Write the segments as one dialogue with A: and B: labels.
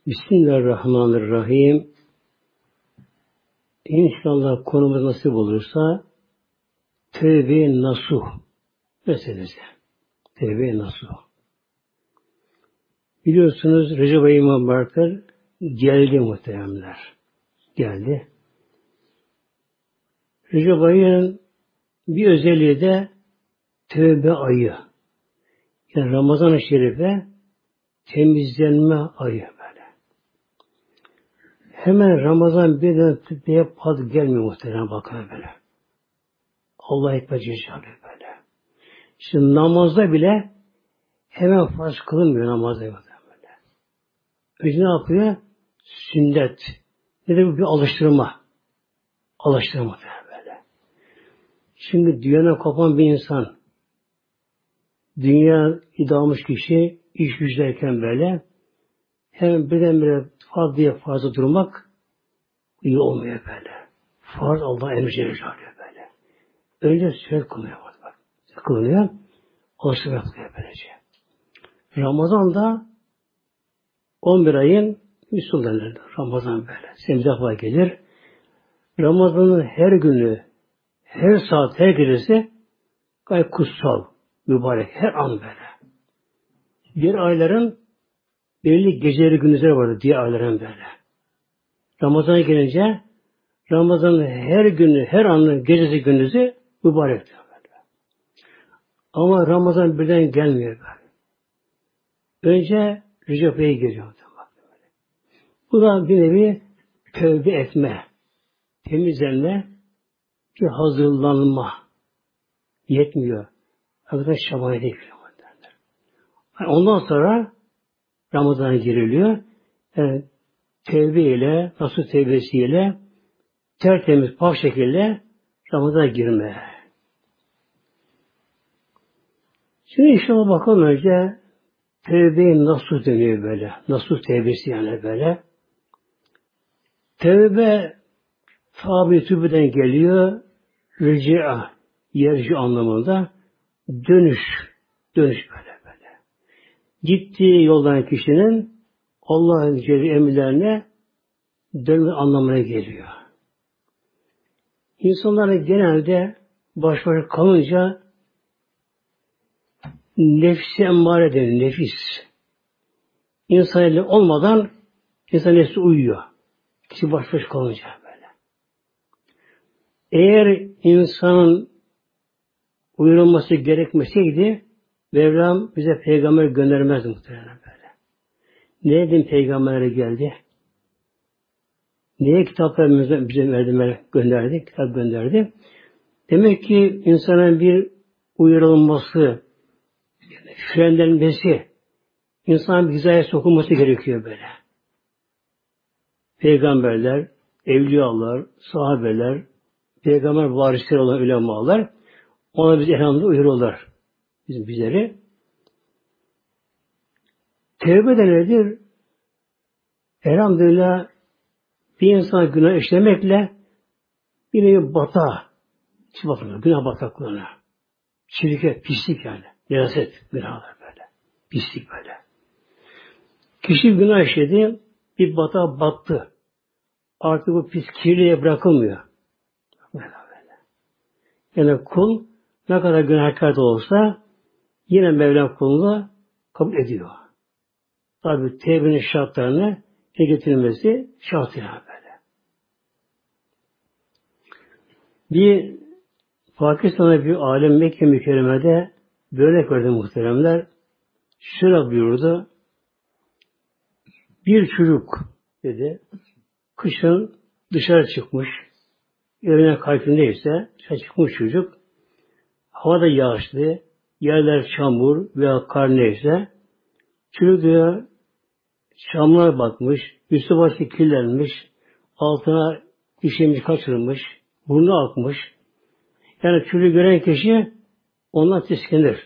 A: Bismillahirrahmanirrahim. İnşallah konumuz nasip olursa tevbe nasuh meselesi. Tevbe nasuh. Biliyorsunuz Recep ayı mübarekler geldi muhteremler. Geldi. Recep ayının bir özelliği de tevbe ayı. Yani Ramazan-ı Şerif'e temizlenme ayı böyle. Hemen Ramazan birden diye pat gelmiyor muhtemelen bakın böyle. Allah ekber Celle böyle. Şimdi namazda bile hemen farz kılınmıyor namazda böyle. Önce ne yapıyor? Sünnet. Nedir bu? Bir alıştırma. Alıştırma böyle. Şimdi dünyana kopan bir insan, dünya idammış kişi, iş güçlerken böyle, hemen birdenbire fazla durmak iyi olmuyor böyle. Farz Allah emri böyle. Önce sünnet kılınıyor. Bak. Kılınıyor. Alıştırma yapılıyor böylece. Ramazan'da 11 ayın Müslümanları. Ramazan böyle. Semih defa gelir. Ramazan'ın her günü, her saat, her gecesi gayet kutsal, mübarek. Her an böyle. Diğer ayların belirli geceleri, gündüzleri vardı. Diğer ayların böyle. Ramazan'a gelince Ramazan'ın her günü, her anı, gecesi, gündüzü mübarektir. Böyle. Ama Ramazan birden gelmiyor böyle. Önce Recep ayı geliyor. Bu da bir nevi tövbe etme, temizlenme, bir hazırlanma yetmiyor. Arkadaş Şaban'a giriyor. Ondan sonra Ramazan'a giriliyor. Yani tevbe ile, nasıl tevbesiyle tertemiz, pak şekilde Ramazan'a girme. Şimdi inşallah bakalım önce tevbe nasıl deniyor böyle. Nasıl tevbesi yani böyle. Tevbe tabi tübeden geliyor. Rıcı'a, yerci anlamında dönüş. Dönüş böyle. Gittiği yoldan kişinin Allah'ın emirlerine dönme anlamına geliyor. İnsanlar genelde baş başa kalınca nefsi emmare denir, nefis. İnsan eli olmadan insan nefsi uyuyor. Kişi baş başa kalınca böyle. Eğer insanın uyarılması gerekmeseydi Mevlam bize peygamber göndermezdi muhtemelen böyle. Neye din peygamberlere geldi? Neye kitaplar bize verdi, gönderdi? Kitap gönderdi. Demek ki insanın bir uyarılması, frenlenmesi, insanın bir hizaya sokulması gerekiyor böyle. Peygamberler, evliyalar, sahabeler, peygamber varisleri olan ulemalar, ona bizi elhamdülillah uyarıyorlar. Bizleri. Tevbe de nedir? Elhamdülillah bir insan günah işlemekle bir nevi batağa çıkıyor. Günah bataklığına. Şirke, pislik yani. Nezaset, günahlar böyle. Pislik böyle. Kişi günah işledi, bir batağa battı. Artık bu pis kirliye bırakılmıyor. Böyle. Yani kul ne kadar günahkar da olsa yine Mevlam kulunu kabul ediyor. Tabi tevbenin şartlarını getirmesi şartıyla böyle. Bir Pakistan'da bir alim Mekke mükerremede böyle verdi muhteremler. Şöyle buyurdu. Bir çocuk dedi, kışın dışarı çıkmış, evine kalbindeyse dışarı çıkmış çocuk, havada yağışlı, yerler çamur veya kar neyse, çocuk diyor, çamlara bakmış, üstü başı kirlenmiş, altına işemiş, kaçırılmış, burnu akmış. Yani çocuğu gören kişi ondan tiskinir.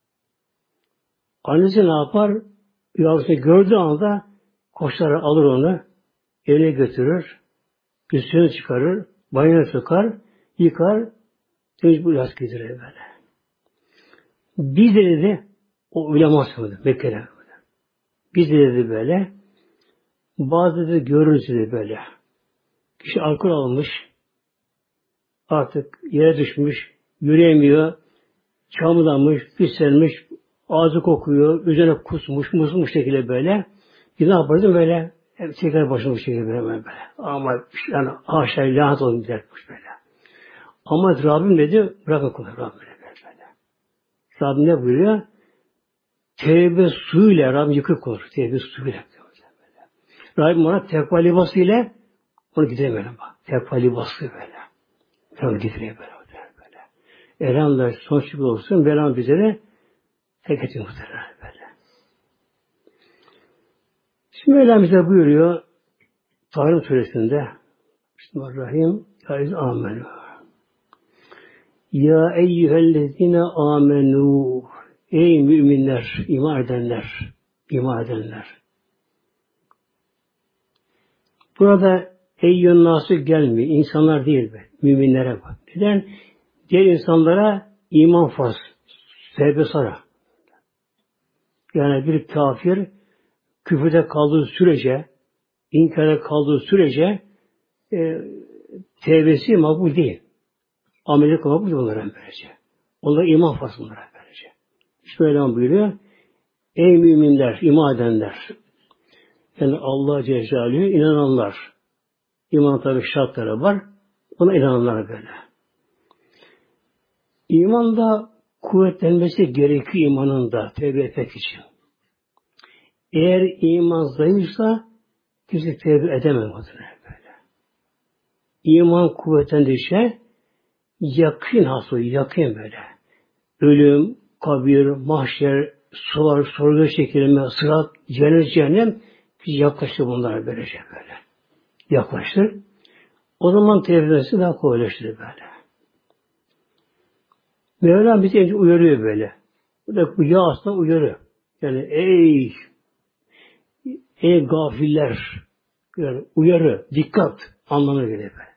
A: Annesi ne yapar? Yavrusunu gördüğü anda koşar alır onu, evine götürür, üstünü çıkarır, banyoya sokar, yıkar, temiz yas getirir böyle. Biz dedi, o ulema söyledi Mekke'de. Biz dedi böyle, Bazı da görürüz de böyle. Kişi alkol almış, artık yere düşmüş, yürüyemiyor, çamurlanmış, pislenmiş, ağzı kokuyor, üzerine kusmuş, musmuş şekilde böyle. Bir ne yapardı böyle? Hep çeker başını bu şekilde böyle. Ama yani haşa lanet olun dermiş böyle. Ama Rabbim dedi, bırakın kulu Rabbim böyle. Rabbim ne buyuruyor? Tevbe suyuyla Rabbim yıkık kulur. Tevbe suyuyla. Rabbim ona tekva libası ile onu giderim bak. Tekva libası böyle. Onu gidereye böyle. Elhamdülillah sonuç olsun. Belam bize de tek etin muhtemelen böyle. Şimdi Mevlam bize buyuruyor Tahrim suresinde Bismillahirrahmanirrahim. Ya amenü. Ya eyyühellezine amenü. Ey müminler, iman edenler, iman edenler. Burada eyyün nası gelmiyor. İnsanlar değil be. Müminlere bak. Neden? Diğer insanlara iman farz. Tevbe sonra. Yani bir kafir küfürde kaldığı sürece, inkara kaldığı sürece tevbesi makbul değil. Ameli makbul değil onlara böylece. Onlara iman farz onlara böylece. Şöyle buyuruyor. Ey müminler, iman edenler. Yani Allah Celle Celaluhu inananlar. İman tabi şartları var. Ona inananlar böyle. İmanda kuvvetlenmesi gerekiyor imanında tevbe etmek için. Eğer iman zayıfsa kimse tevbe edemez böyle. İman kuvvetlendikçe yakın hasıl, yakın böyle. Ölüm, kabir, mahşer, sular, sorgu çekilme, sırat, cennet, cehennem yaklaştı bunlar böylece böyle. Yaklaştır. O zaman tevbesi daha kolaylaştır böyle. Mevlam bizi uyarıyor böyle. Bu ya aslında uyarıyor. Yani ey gafiller yani uyarı, dikkat anlamına geliyor böyle.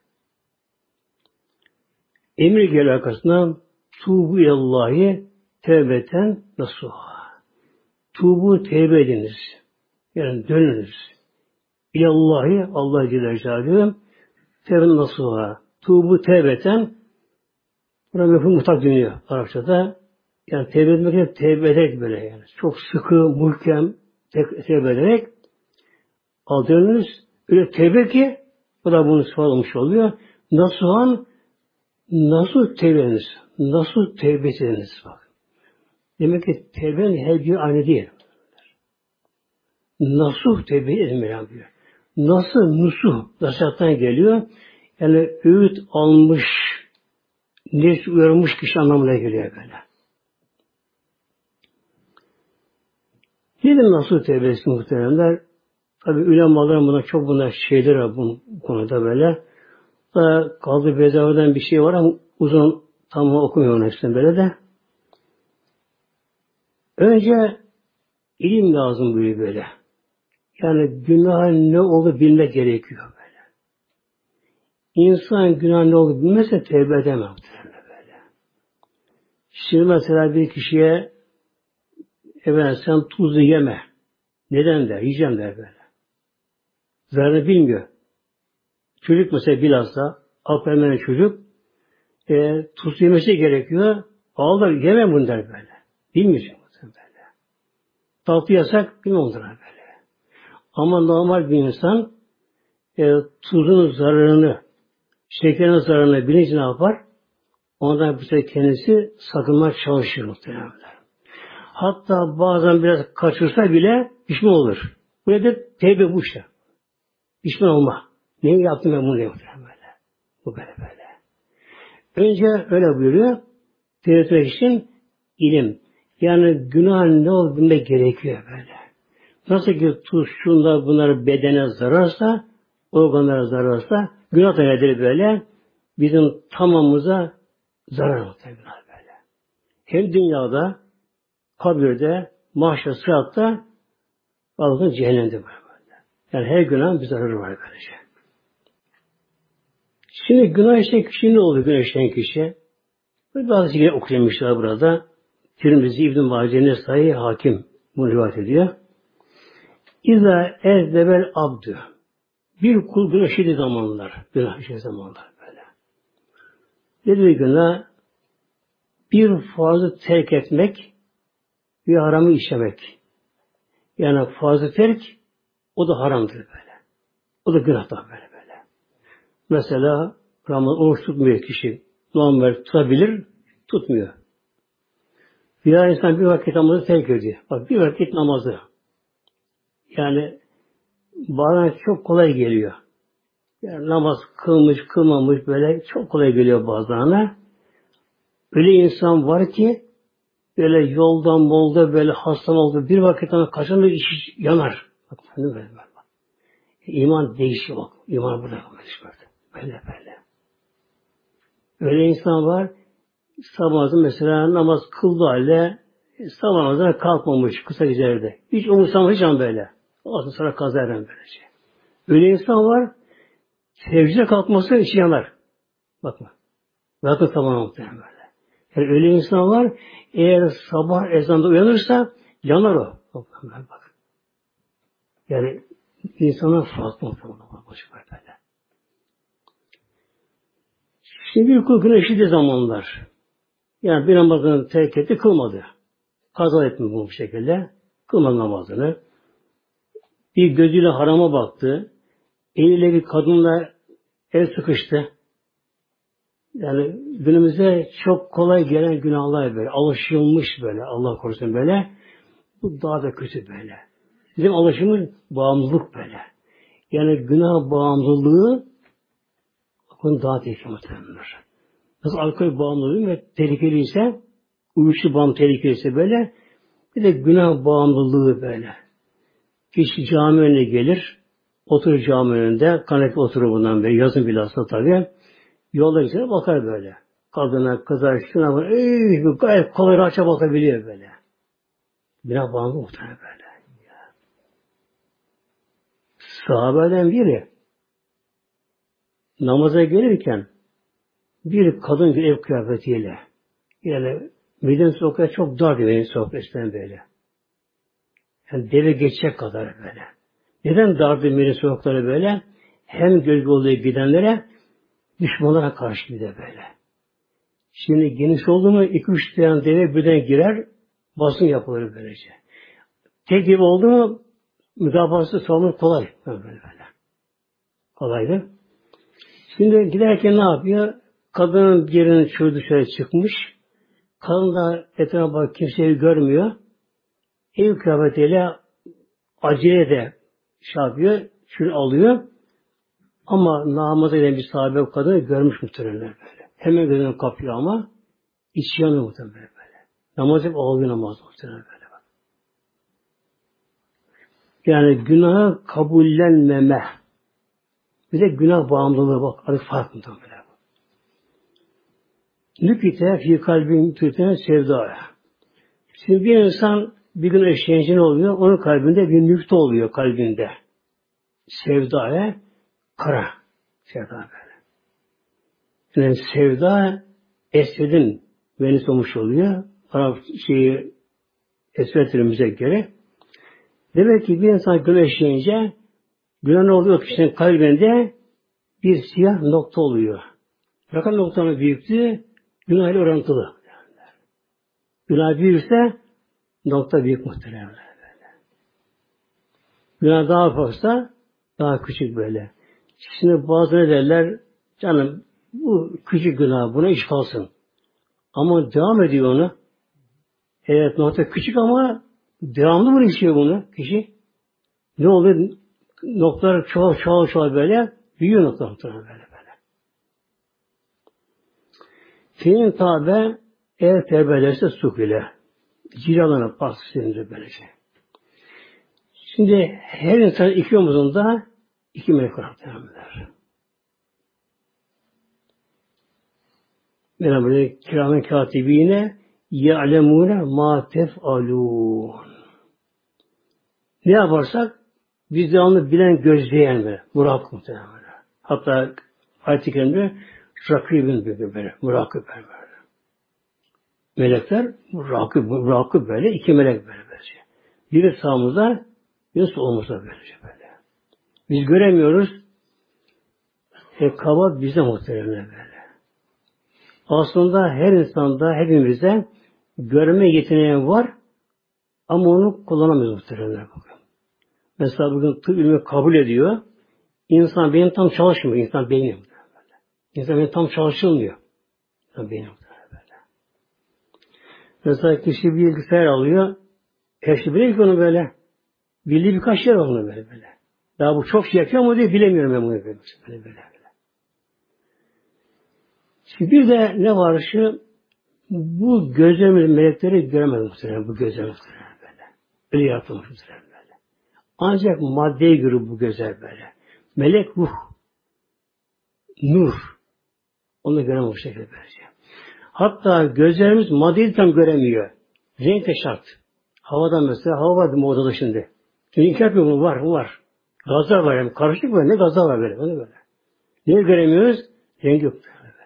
A: Emir geliyor arkasından tuğbu ilallahi tevbeten nasuha. Tuğbu tevbe ediniz. Yani dönünüz. İlallahi Allah Celle Celaluhu tevbe nasuha. Tuğbu tevbeten buna mefhum mutlak dönüyor Arapçada. Yani tevbe etmek tevbe ederek böyle yani. Çok sıkı, muhkem tevbe ederek aldığınız öyle tevbe ki bu da bunu sıfat olmuş oluyor. Nasıl tevbeniz? Nasıl tevbe ediniz bak. Demek ki tevbenin her biri aynı değil. Nasıl tevbe edilmeyen diyor. Nasihattan geliyor. Yani öğüt almış, nefs uyarmış kişi anlamına geliyor böyle. Nedir nasıl tevbesi muhteremler? Tabi ulemaların buna çok şeyler var bu konuda böyle. Kaldı Bezavi'den bir şey var ama uzun tam okumuyorum hepsini böyle de. Önce ilim lazım böyle. Yani günah ne olduğunu bilmek gerekiyor böyle. İnsan günah ne olduğunu bilmezse tevbe edemez böyle. Şimdi mesela bir kişiye sen tuzlu yeme. Neden der? Yiyeceğim der böyle. Zararını bilmiyor. Çocuk mesela bilhassa aklı hemen çocuk tuz yemesi gerekiyor. Ağlar yemem bunu der böyle. Bilmiyor böyle. Tatlı yasak bilmem onlara böyle. Ama normal bir insan tuzun zararını, şekerin zararını bilince ne yapar? Ondan bir sefer kendisi sakınmaya çalışır muhtemelen. Hatta bazen biraz kaçırsa bile pişman olur. Bu nedir? Tevbe bu işte. Pişman olma. Neyi yaptım ben bunu yaptım böyle. Bu böyle. Önce öyle buyuruyor. Tevbe etmek için ilim. Yani günah ne olduğunu bilmek gerekiyor böyle. Nasıl ki tuz, şunlar bunlar bedene zararsa, organlara zararsa, günah da nedir böyle? Bizim tamamımıza zarar muhtemelen böyle. Hem dünyada, kabirde, mahşer, sıratta, Allah'ın cehennemde böyle. Yani her günahın bir zararı var böylece. Şimdi günah işleyen kişi ne oluyor günah işleyen kişi? Bazı şeyler okuyamışlar burada. Tirmizi İbn-i Mace'nin Sahih Hakim bunu rivayet ediyor. İza ezdebel abdü. Bir kul günah işlediği zamanlar. Günah işlediği zamanlar böyle. Dediği günah bir farzı terk etmek, bir haramı işlemek. Yani farzı terk, o da haramdır böyle. O da günah da böyle. Mesela Ramazan oruç tutmuyor kişi. Normal tutabilir, tutmuyor. Bir insan bir vakit namazı terk ediyor. Bak bir vakit namazı. Yani bazen çok kolay geliyor. Yani namaz kılmış, kılmamış böyle çok kolay geliyor bazılarına. Öyle insan var ki böyle yoldan molda böyle hastan oldu. Bir vakit namazı kaçırınca iş yanar. Bak böyle. İman değişiyor bak. İman burada kalmış böyle. Öyle insan var. Sabah mesela namaz kıldı halde sabah namazına kalkmamış kısa gecede. Hiç umursamamış an böyle. Ondan sonra kaza eden böylece. Öyle insan var. Secde kalkması içi yanar. Bakma. Bakın tamam muhtemelen böyle. Yani öyle insan var. Eğer sabah ezanında uyanırsa yanar o. Bak. Yani insana farklı muhtemelen. Böyle. Şimdi bir kul günah işlediği zamanlar. Yani bir namazını terk etti, kılmadı. Kaza etmiyor bu şekilde. Kılmadı namazını. Bir gözüyle harama baktı. Eliyle bir kadınla el sıkıştı. Yani günümüzde çok kolay gelen günahlar böyle. Alışılmış böyle. Allah korusun böyle. Bu daha da kötü böyle. Bizim alışımız bağımlılık böyle. Yani günah bağımlılığı bakın daha tehlikeli muhtemelenler. Nasıl alkol bağımlılığı ve tehlikeliyse, uyuşturucu bağımlı tehlikeliyse böyle, bir de günah bağımlılığı böyle. Kişi cami önüne gelir, oturur cami önünde, kanepe oturur bundan beri, yazın bilhassa tabii, yolda geçene bakar böyle. Kadına, kıza, şuna böyle, gayet kolay rahatça bakabiliyor böyle. Günah bağımlılığı muhtemelen böyle. Sahabeden biri, namaza gelirken, bir kadın bir ev kıyafetiyle, yani Medine sokakları çok dar diyor Medine sokakları böyle. Yani deve geçecek kadar böyle. Neden dardı Medine sokakları böyle? Hem gölge oluyor gidenlere, düşmanlara karşı bir de böyle. Şimdi geniş oldu mu 2-3 tane deve birden girer, basın yapılır böylece. Tek deve oldu mu müdafası savunma kolay. Böyle. Kolaydı. Şimdi giderken ne yapıyor? Kadının yerinin çoğu dışarı çıkmış. Kadın da etrafa bak kimseyi görmüyor. Ev kıyafetiyle acele de şey yapıyor, şunu alıyor. Ama namaza giden bir sahabe kadını görmüş muhtemelen böyle. Hemen gözünü kapıyor ama içi yanıyor muhtemelen böyle. Namaz hep ağlıyor namaz muhtemelen böyle. Yani günahı kabullenmeme. Bir de günah bağımlılığı bak. Adı farklı böyle. Nükite fi kalbin tütene sevdaya. Şimdi bir insan bir gün eşeğince ne oluyor? Onun kalbinde bir nükte oluyor kalbinde. Sevdaya kara. Sevda böyle. Yani sevda esvedin venüs olmuş oluyor. Arap şeyi esvedimize göre. Demek ki bir insan günah işleyince günah ne oluyor? Kişinin kalbinde bir siyah nokta oluyor. Fakat noktanın büyüklüğü günah ile orantılı. Günah büyürse nokta büyük muhtemelen böyle. Günah daha fazla daha küçük böyle. Şimdi bazıları derler canım bu küçük günah buna iş kalsın. Ama devam ediyor onu. Evet nokta küçük ama devamlı mı işliyor bunu kişi? Ne oluyor? Noktalar çoğal böyle büyüyor noktalar böyle. Senin tabi eğer tevbe ederse suk ile cilalanıp bahsedilir böylece. Şimdi her insan iki omuzunda iki melek var. Böyle kiramen katibine ya'lemune ma tef'alûn. Ne yaparsak biz de onu bilen gözleyen böyle. Murakip muhtemelen böyle. Hatta ayet-i kerimde rakibin böyle. Murakip böyle. Melekler murakip böyle. İki melek böyle. Biri sağımızda, Nasıl olmasa böyle. Biz göremiyoruz. Kabahat bize muhtemelen böyle. Aslında her insanda, hepimizde görme yeteneği var ama onu kullanamıyoruz muhtemelen. Mesela bugün tıp ilmi kabul ediyor. İnsan beyin tam çalışmıyor. İnsan beyni böyle. İnsan beyin tam çalışılmıyor. İnsan beyni böyle. Mesela kişi bir bilgisayar alıyor. Her şey biliyor ki onu böyle. Bildiği birkaç yer var onu böyle. Daha bu çok şey yapıyor ama diye bilemiyorum ben bunu böyle. Şimdi bir de ne var şu, bu gözlerimiz melekleri göremez muhtemelen, bu gözlerimiz böyle. Öyle yaratılmış muhtemelen böyle. Ancak maddeye göre bu gözler böyle. Melek ruh, nur. Onu göremez bu şekilde böylece. Hatta gözlerimiz maddeyi tam göremiyor. Renk de şart. Havadan mesela, hava var mı odada şimdi? Şimdi inkar etmiyor mu? Var. Gazlar var yani. Karışık böyle. Ne gazlar var böyle. Neyi göremiyoruz? Rengi yok.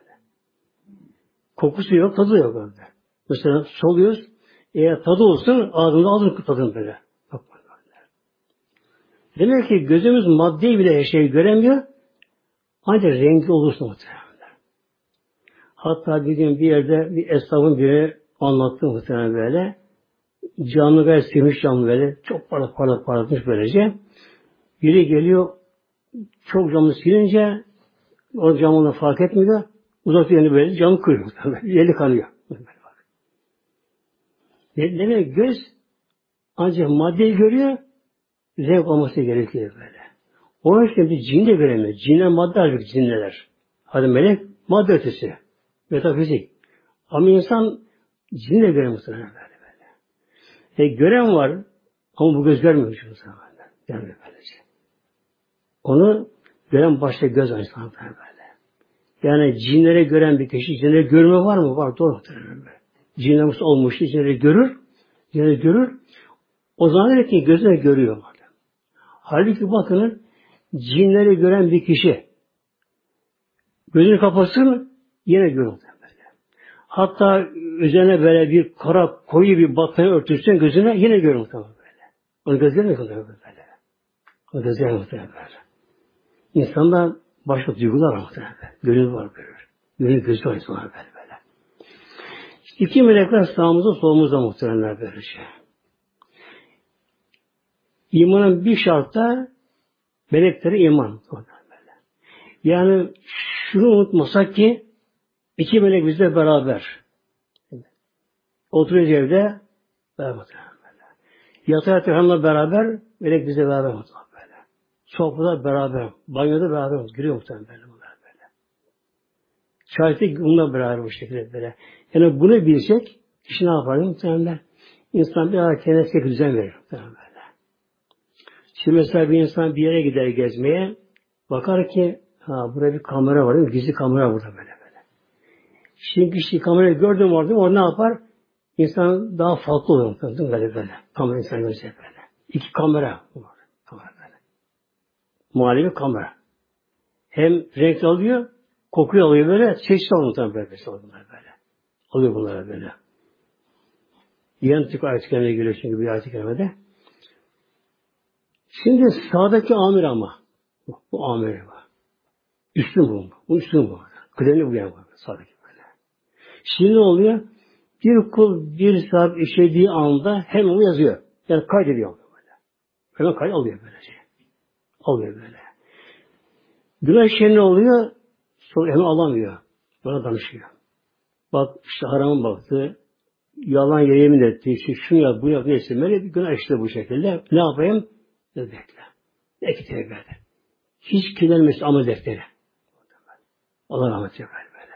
A: Kokusu yok, tadı yok orada. Mesela soluyoruz. Eğer tadı olsun, ağzında alır tadını böyle. Demek ki gözümüz maddeyi bile her şeyi göremiyor. Ancak rengi olursa muhtemelen. Hatta bir gün bir yerde bir esnafın biri anlattı muhtemelen böyle. Camını gayet silmiş camını böyle. Çok parlatmış böylece. Biri geliyor, çok camını silince o camını fark etmiyor. Uzak yerini böyle camı kırıyor. Eli kanıyor. Demek göz ancak maddeyi görüyor, renk olması gerekiyor böyle. Onun için bir cin de göremiyor. Cinler madde halbuki cinler. Hadi melek madde ötesi. Metafizik. Ama insan cin de göremiyor böyle. Gören var ama bu göz görmüyor şu zaman. Görmüyor böylece. Onu gören başta göz insan böyle. Yani cinlere gören bir kişi, cinlere görme var mı? Var, doğru. Cinlerimiz olmuştu, cinleri görür. O zaman der ki gözler görüyor. Halbuki bakın, cinleri gören bir kişi gözünü kapatsın, yine görür. Hatta üzerine böyle bir kara, koyu bir battaniye örtürsen gözüne yine görür böyle. Onu gözler mi görüyor böyle? O gözler mi böyle? İnsanda başka duygular var muhtemelen. Gönül var görür. Gönül gözü var böyle. İki melekler sağımızda solumuzda muhtemelen böyle şey. İmanın bir şartta meleklere iman. Yani şunu unutmasak ki iki melek bizle beraber. Oturuyoruz evde beraber. Yatağı hanımla beraber melek bizle beraber. Sofrada beraber. Banyoda beraber. Giriyor muhtemelen böyle. Şahitlik bununla beraber bu şekilde böyle. Yani bunu bilsek kişi ne yapar muhtemelen? İnsan bir ara kendisine düzen verir. Böyle. Şimdi mesela bir insan bir yere gider gezmeye, bakar ki buraya bir kamera var, gizli kamera burada böyle. Şimdi kişi kamerayı gördüm orada ne yapar? İnsan daha farklı oluyor. Böyle. Kamera insan görecek böyle. İki kamera var. Kamera böyle. Muhallebi kamera. Hem renk alıyor, kokuyu alıyor böyle, çeşitli alıyor böyle. Alıyor bunları böyle. Yan tık ayet-i kerimeye geliyor çünkü bir ayet-i kerimede. Şimdi sağdaki amir ama. Bu amir var. Üstün bu. Bu üstün bu. Kıdemli bu yani. Sağdaki böyle. Şimdi ne oluyor? Bir kul bir saat işlediği anda hemen onu yazıyor. Yani kaydediyor böyle. Hemen kayıt alıyor böylece. Alıyor böyle. Günah işleri ne oluyor? Sonra hemen alamıyor. Bana danışıyor. Bak işte haramın baktı. Yalan yere yemin etti. İşte şunu yap, bunu yap, neyse. Böyle bir günah işte bu şekilde. Ne yapayım? Bekle. Belki tevbe eder. Hiç kirlenmesin amel defteri. Allah rahmet eylesin böyle.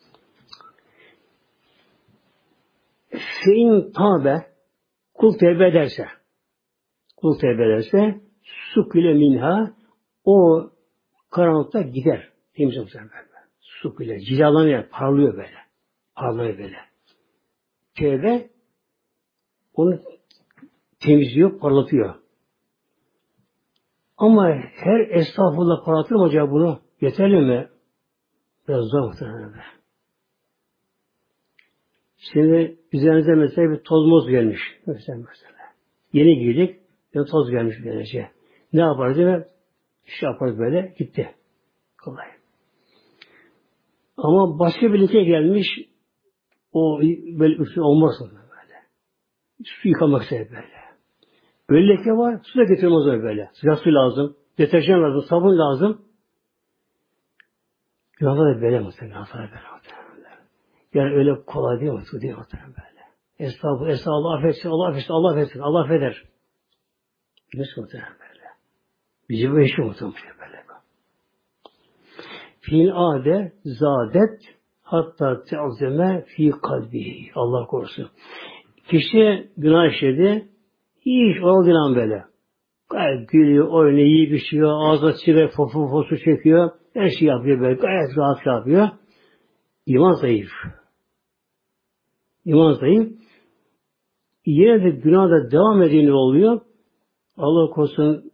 A: Fein tabe kul tevbe ederse sukile minha o karanlıkta gider. Temiz olacak böyle. Sukile cilalanıyor, parlıyor böyle. Tevbe onu temizliyor, parlatıyor. Ama her estağfurullah parlatır mı acaba bunu? Yeterli mi? Biraz zor muhtemelen. Şimdi üzerinize mesela bir toz moz gelmiş. Mesela. Yeni giydik. Yani toz gelmiş böylece. Ne yapar değil mi? İş yapar böyle. Gitti. Kolay. Ama başka bir leke gelmiş. O böyle üstü olmaz böyle. Su yıkamak ister böyle. Böyle leke var. Su da getirmez böyle. Sıcak su lazım. Deterjan lazım. Sabun lazım. Günahlar da böyle muhtemelen. Günahlar da böyle. Yani öyle kolay değil mi? Su değil muhtemelen böyle. Estağfurullah. Allah affetsin. Allah affetsin. Allah affetsin. Allah affeder. Nasıl muhtemelen böyle. Bizi bu işi muhtemelen böyle. Fiil ade zadet hatta teazeme fi kalbi. Allah korusun. Kişi günah işledi. Hiç olduğu an böyle. Gayet gülüyor, oynuyor, yiyip içiyor, ağzına sigara fosu çekiyor. Her şey yapıyor böyle. Gayet rahat yapıyor. İman zayıf. İman zayıf. Yine de günahda devam edince oluyor. Allah korusun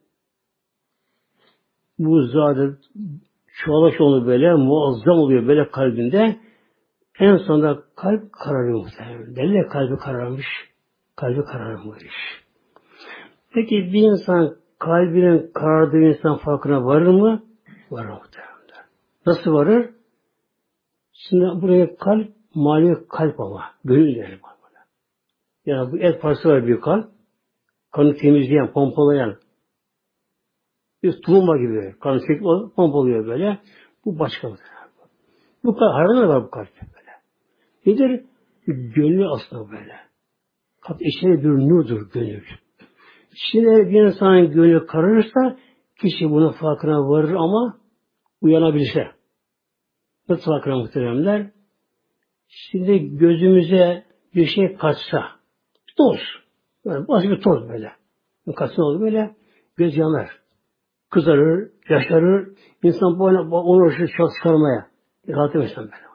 A: bu zaten çoğalaş oluyor böyle, muazzam oluyor böyle kalbinde. En sonunda kalp kararıyor muhtemelen. Deli kalbi kararmış. Kalbi kararmış. Peki bir insan kalbinin karardığı insan farkına varır mı? Varır muhtemelen. Nasıl varır? Şimdi buraya kalp, manevi kalp ama. Gönül derim. Yani bu et parçası var bir kalp. Kanı temizleyen, pompalayan. Bir tulumba gibi. Kanı çekip pompalıyor böyle. Bu başka bir. Bu kalp, hayvanlar var bu kalp böyle. Nedir? Gönlü aslında böyle. Kalp içine bir nurdur gönül. Şimdi bir insanın gönlü kararırsa kişi bunun farkına varır ama uyanabilirse. Nasıl farkına muhteremler? Şimdi gözümüze bir şey kaçsa, toz. Yani basit bir toz böyle. Kaçsa olur böyle, göz yanar. Kızarır, yaşarır. İnsan böyle onu uğraşır çıkarmaya. Rahat etmesin böyle.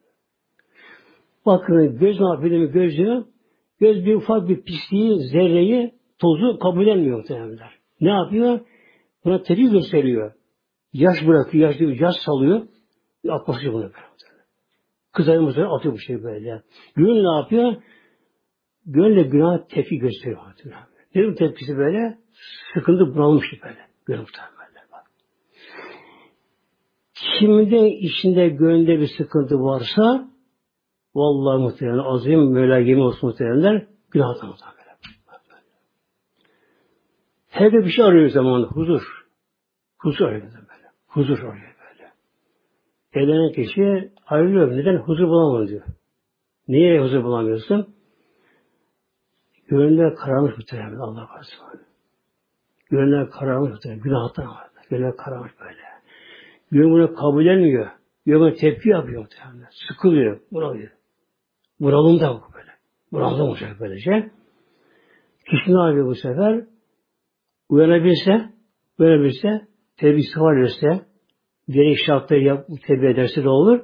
A: Bakın göz ne yapıyor gözü? Göz bir ufak bir pisliği, zerreyi, tozu kabullenmiyor muhtemelenler. Ne yapıyor? Buna tepki gösteriyor. Yaş bırakıyor, yaş salıyor. Atması bunu böyle. Kızarmış atıyor bu şey böyle. Gönül ne yapıyor? Gönülle günah tepki gösteriyor. Nedir tepkisi böyle? Sıkıntı bunalmıştı böyle. Gönül muhtemelen. Kimde içinde gönlünde bir sıkıntı varsa vallahi muhtemelen azim Mevla yemin olsun muhtemelenler günahdan muhtemelen. Her bir şey arıyor zamanında. Huzur. Huzur arıyor böyle. Huzur arıyor böyle. Evlenen kişi ayrılıyor. Neden? Huzur bulamıyor diyor. Niye huzur bulamıyorsun? Gönüller kararmış muhtemelen Allah korusun. Gönüller kararmış muhtemelen. Günahtan var. Gönüller kararmış böyle. Gönül bunu kabul etmiyor. Gönül tepki yapıyor muhtemelen. Sıkılıyor. Bunalıyor. Bunalım da bu böyle. Bunalım olacak böylece. Kişi ne yapıyor bu sefer? Uyanabilse, tevbe istiğfar ederse, gerek şartları tevbe ederse de olur.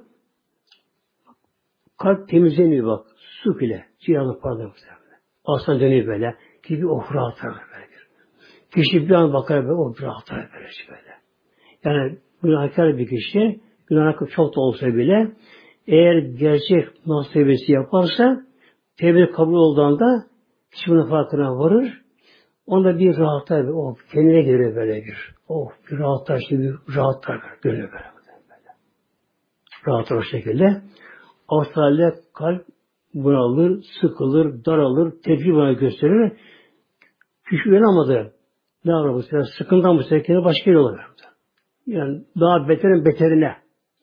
A: Kalp temizleniyor bak. Su ile. Cihanlık pardon. Aslan dönüyor böyle. Gibi rahatlar böyle. Kişi bir an bakar böyle, o rahatlar böyle. Yani günahkar bir kişi, günahkar çok da olsa bile, eğer gerçek nas tevbesi yaparsa, tevbe kabul olduğunda kişi bunun farkına varır. Onda bir rahatlar, o kendine göre böyle bir. Bir rahatlar, bir rahatlar gönül böyle. Rahatlar o şekilde. Aslında kalp bunalır, sıkılır, daralır, tepki buna gösterir. Kişi uyanamadı. Ne yapar bu sefer? Sıkıntıdan bu sefer kendine başka yol alır. Yani daha beterin beterine.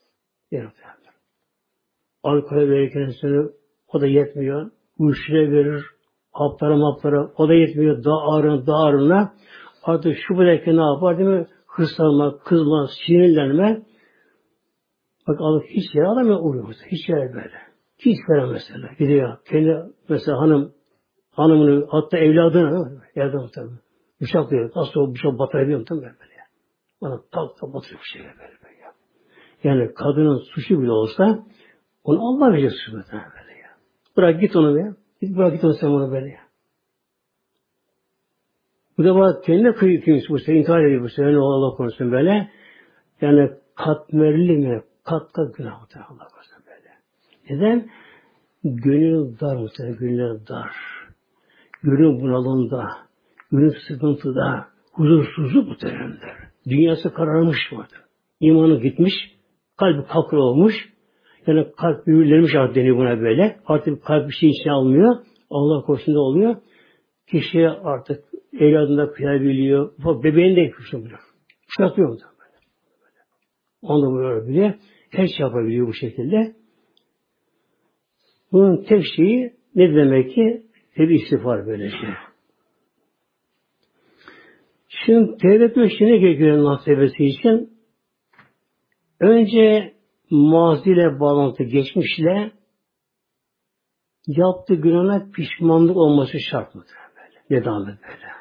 A: Alkole verirken seni o da yetmiyor. Uyuşturucuya verir. Haplara o da yetmiyor. Daha ağrına. Artık şu bırakın ne yapar değil mi? Hırslanma, kızma, sinirlenme. Bak alıp hiç yere alamıyor uğruyor. Hiç yere böyle. Hiç yere mesela. Gidiyor. Kendi mesela hanımını hatta evladını evden tabii. Bıçaklıyor. Nasıl o bıçak batırabiliyor tabii böyle. Bana tak batırıyor bir şeyler böyle. Yani kadının suçu bile olsa onu Allah verecek suçu böyle ya. Bırak git onu be. Bırak git onu sen onu böyle ya. Bu da bana kendine kıyıyor bu sefer. İntihar ediyor bu sefer. Allah korusun böyle. Yani katmerli mi? Kat günah Allah korusun böyle. Neden? Gönül dar muhtemelen. Gönül dar. Gönül bunalımda. Gönül sıkıntıda, huzursuzluk muhtemelenler. Dünyası kararmış vardı. İmanı gitmiş, kalbi kakır olmuş. Yani kalp mühürlenmiş artık deniyor buna böyle. Artık kalp bir şey içine almıyor. Allah korusun oluyor. Kişi artık evladında kıyabiliyor. Bebeğini de kuşatıyor. Kuşatıyor mu? Onu böyle biliyor. Her şey yapabiliyor bu şekilde. Bunun tek şeyi ne demek ki? Tevbe istiğfar böyle şey. Şimdi tevbe etmek için ne gerekiyor Allah tevbesi için? Önce maziyle bağlantı geçmişle yaptığı günahına pişmanlık olması şart mıdır böyle? Nedamet böyle.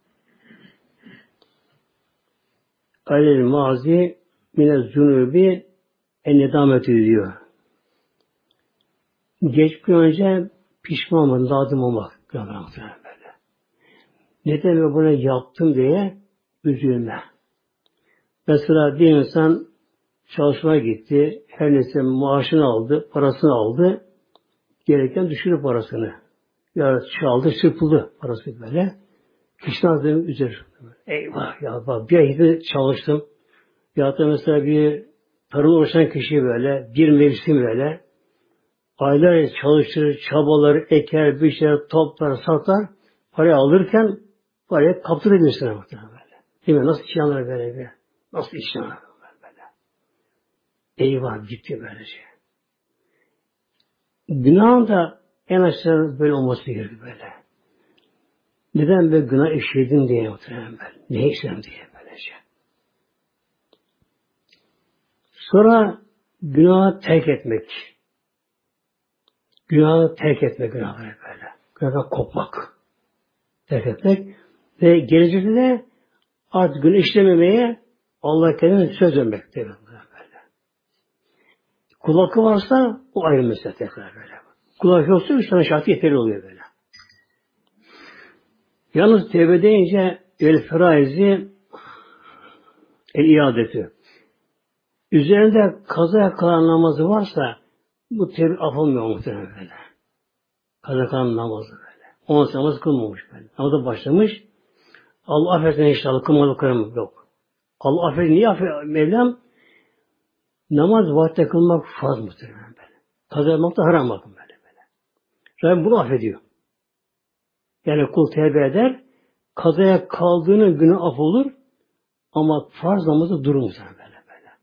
A: Alel mazi mine zunubi nedamet ediyor. Geçmiş önce pişman olmak, nadim olmak böyle. Neden ben bunu yaptım diye üzülme. Mesela bir insan çalışmaya gitti, her neyse maaşını aldı, parasını aldı, gereken düşürür parasını. Ya çaldı, çırpıldı parası böyle. Kişi nazarını üzer. Eyvah ya bak bir ayda çalıştım. Ya da mesela bir tarım uğraşan kişi böyle, bir mevsim böyle, aylar çalışır, çabalar, eker, biçer, toplar, satar, parayı alırken parayı kaptırabilirsin ama böyle. Değil mi? Nasıl işyanlar böyle bir? Nasıl işyanlar böyle? Eyvah gitti böylece. Günahın da en aşağı böyle olması gerekiyor böyle. Neden böyle günah işledim diye muhtemelen böyle. Ne işledim diye böylece. Sonra günahı terk etmek. Günahı terk etmek günahları böyle. Günahdan kopmak. Terk etmek. Ve gelecekte de artık günah işlememeye Allah kendine söz vermek. Böyle. Kul hakkı varsa o ayrı mesele tekrar böyle. Kul hakkı yoksa 3 tane şartı yeterli oluyor böyle. Yalnız tevbe deyince el feraizi el iadeti. Üzerinde kaza kalan namazı varsa bu tevbe af olmuyor muhtemelen böyle. Kaza kalan namazı böyle. 10 namaz kılmamış böyle. Namaza başlamış. Allah affetsin inşallah kılmadı kırım yok. Allah affetsin. Niye affetsin Mevlam? Namaz vakitte kılmak farz muhtemelen böyle. Kaza yapmak da haram bakın böyle. Rabbim bunu affediyor. Yani kul tevbe eder. Kazaya kaldığının günü af olur. Ama farz namazı durur muhtemelen böyle.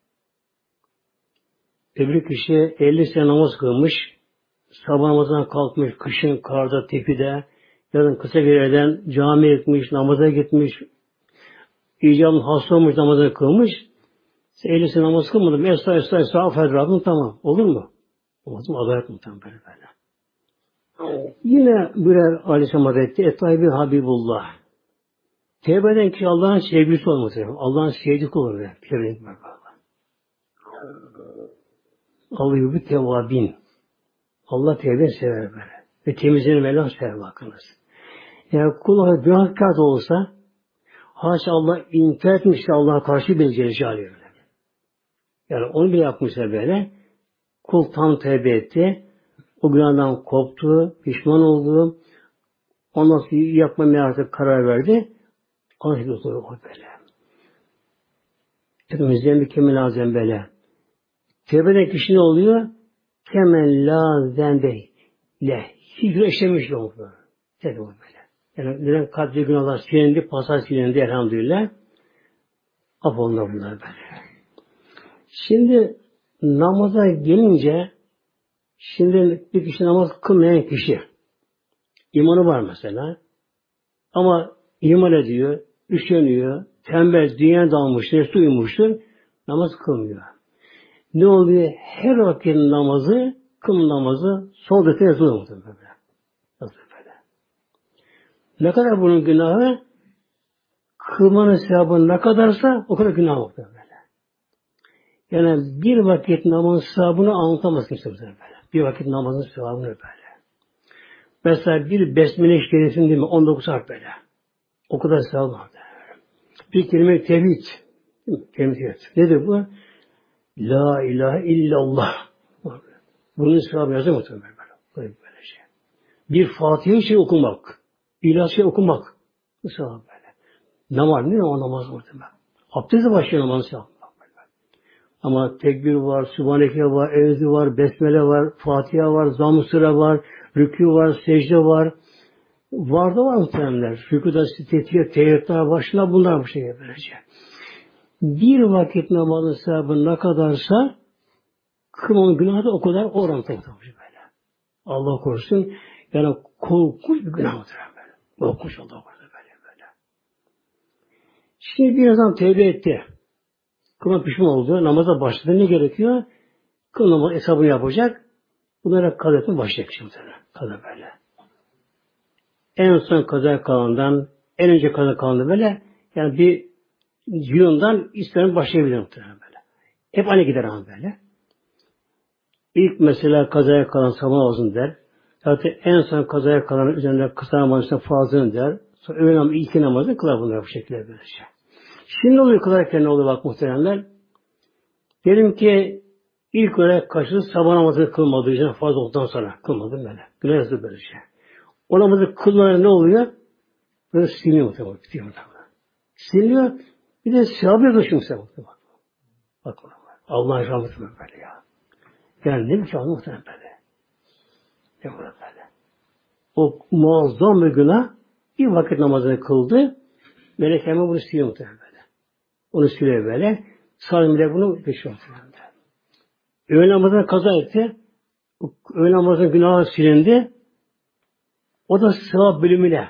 A: Öbür kişi 50 sene namaz kılmış. Sabah namazından kalkmış. Kışın karda, tepide. Yarın kısa geriden camiye gitmiş. Namaza gitmiş. İcabın hasta olmuş. Namazını kılmış. 50 sene namaz kılmadım. Estağfurullah affet Rabbim tamam. Olur mu? Olmaz mı? Adalet muhtemelen böyle. Yine birer Aleyhisselam Hazretleri Etabi Habibullah. Tevbe eden ki Allah'ın sevgilisi olması. Allah'ın sevdiği olur. Allah yubi tevabin. Allah tevbe sever böyle. Ve temizliğini Mevlam sever bakınız. Yani kul günahkar da olsa haşa Allah inkar etmişse Allah'a karşı bir celişi alıyor. Yani onu bile yapmışsa böyle kul tam tevbe etti. O günahdan koptu, pişman oldu. Ondan sonra yapmamaya artık karar verdi. Allah gibi oturuyor o böyle. Hepimizden bir kemal lazım böyle. Tevbe eden kişi ne oluyor? Kemal lazım değil. Hiç günah işlemiş yok. Tevbe o böyle. Yani neden kalpte günahlar silendi, pasaj silendi elhamdülillah. Affolunlar bunlar böyle. Şimdi namaza gelince şimdi bir kişi namaz kılmayan kişi imanı var mesela ama iman ediyor, üşeniyor, tembel, dünya dalmıştır, nefsi uyumuştur, namaz kılmıyor. Ne oluyor? Her vakit namazı, kıl namazı sol dakika yazılıyor böyle. Ne kadar bunun günahı? Kılmanın sevabı ne kadarsa o kadar günah olur böyle. Yani bir vakit namazın sevabını anlatamaz kimse böyle. Bir vakit namazın sevabını böyle. Mesela bir besmele işleyesin değil mi? 19 harf böyle. O kadar sevabı var. Bir kelime tevhid. Kelime tevhid. Nedir bu? La ilahe illallah. Bunun sevabı yazıyor mu? Böyle şey. Bir Fatiha şey okumak. İlahi okumak. Bu sevap böyle. Namaz ne o namaz muhtemelen. Abdestle başlıyor namazı sevap. Ama tekbir var, Sübhaneke var, Evzi var, Besmele var, Fatiha var, Zamm-ı Sıra var, Rükû var, secde var. Var da var muhtemelenler. Rükûda tehiyyatlar başına bunlar bu şekilde böylece. Bir vakit namazın sevabı ne kadarsa kılmanın günahı da o kadar orantılı böyle. Allah korusun. Yani korkunç bir günah böyle. Korkunç Allah korusun böyle. Şimdi bir adam tevbe etti. Kılma pişman oldu. Namaza başladı. Ne gerekiyor? Kıl namaz hesabını yapacak. Bunlara kaza etmeye başlayacak şimdi. Kaza böyle. En son kaza kalandan, en önce kaza kalandan böyle, yani bir yılından isteyen başlayabilir muhtemelen böyle. Hep aynı gider ama böyle. İlk mesela kazaya kalan sabah olsun der. Zaten en son kazaya kalan üzerinde kısa namazında fazlını der. Sonra öğle namazı, iki namazı kılar bunlar bu şekilde böylece. Şimdi oluyor kılarken ne oluyor bak muhteremler? Diyelim ki ilk olarak karşılığı sabah namazını kılmadığı için fazla olduktan sonra kılmadım böyle. Günah yazdı böylece. O namazı kılmadan ne oluyor? Böyle siliniyor muhtemelen. Bitiyor muhtemelen. Siliniyor. Bir de sevabı yazıyor muhtemelen. Bak Allah'ın rahmeti böyle ya. Yani ne biçim muhtemelen böyle. Ne böyle böyle. O muazzam bir günah bir vakit namazını kıldı. Melek hemen bunu siliyor muhtemelen böyle. Onu siliyor böyle. Salim bile bunu geçiyor muhtemelen. Öğle namazını kaza etti. Öğle namazının günahı silindi. O da sevap bölümüyle.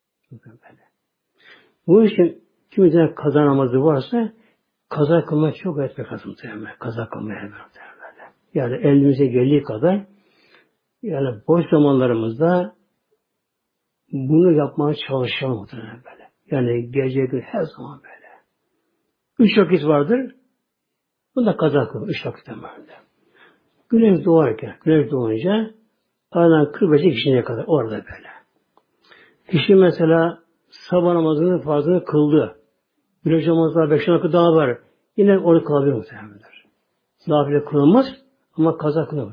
A: Bu için kimiden kaza namazı varsa kaza kılmak çok etmek lazım. Kaza kılmaya böyle. Yani elimize geldiği kadar yani boş zamanlarımızda bunu yapmaya çalışalım böyle. Yani gece gün her zaman böyle. 3 vakit vardır. Bunu da kaza kılın. 3 vakitten vardır. Güneş doğarken, güneş doğunca aradan 45 kişiye kadar orada böyle. Kişi mesela sabah namazının farzını kıldı. Güneş namazı 5 dakika daha var. Yine orada kalabilir muhtemelen. Nafile kılınmaz ama kaza kılınır.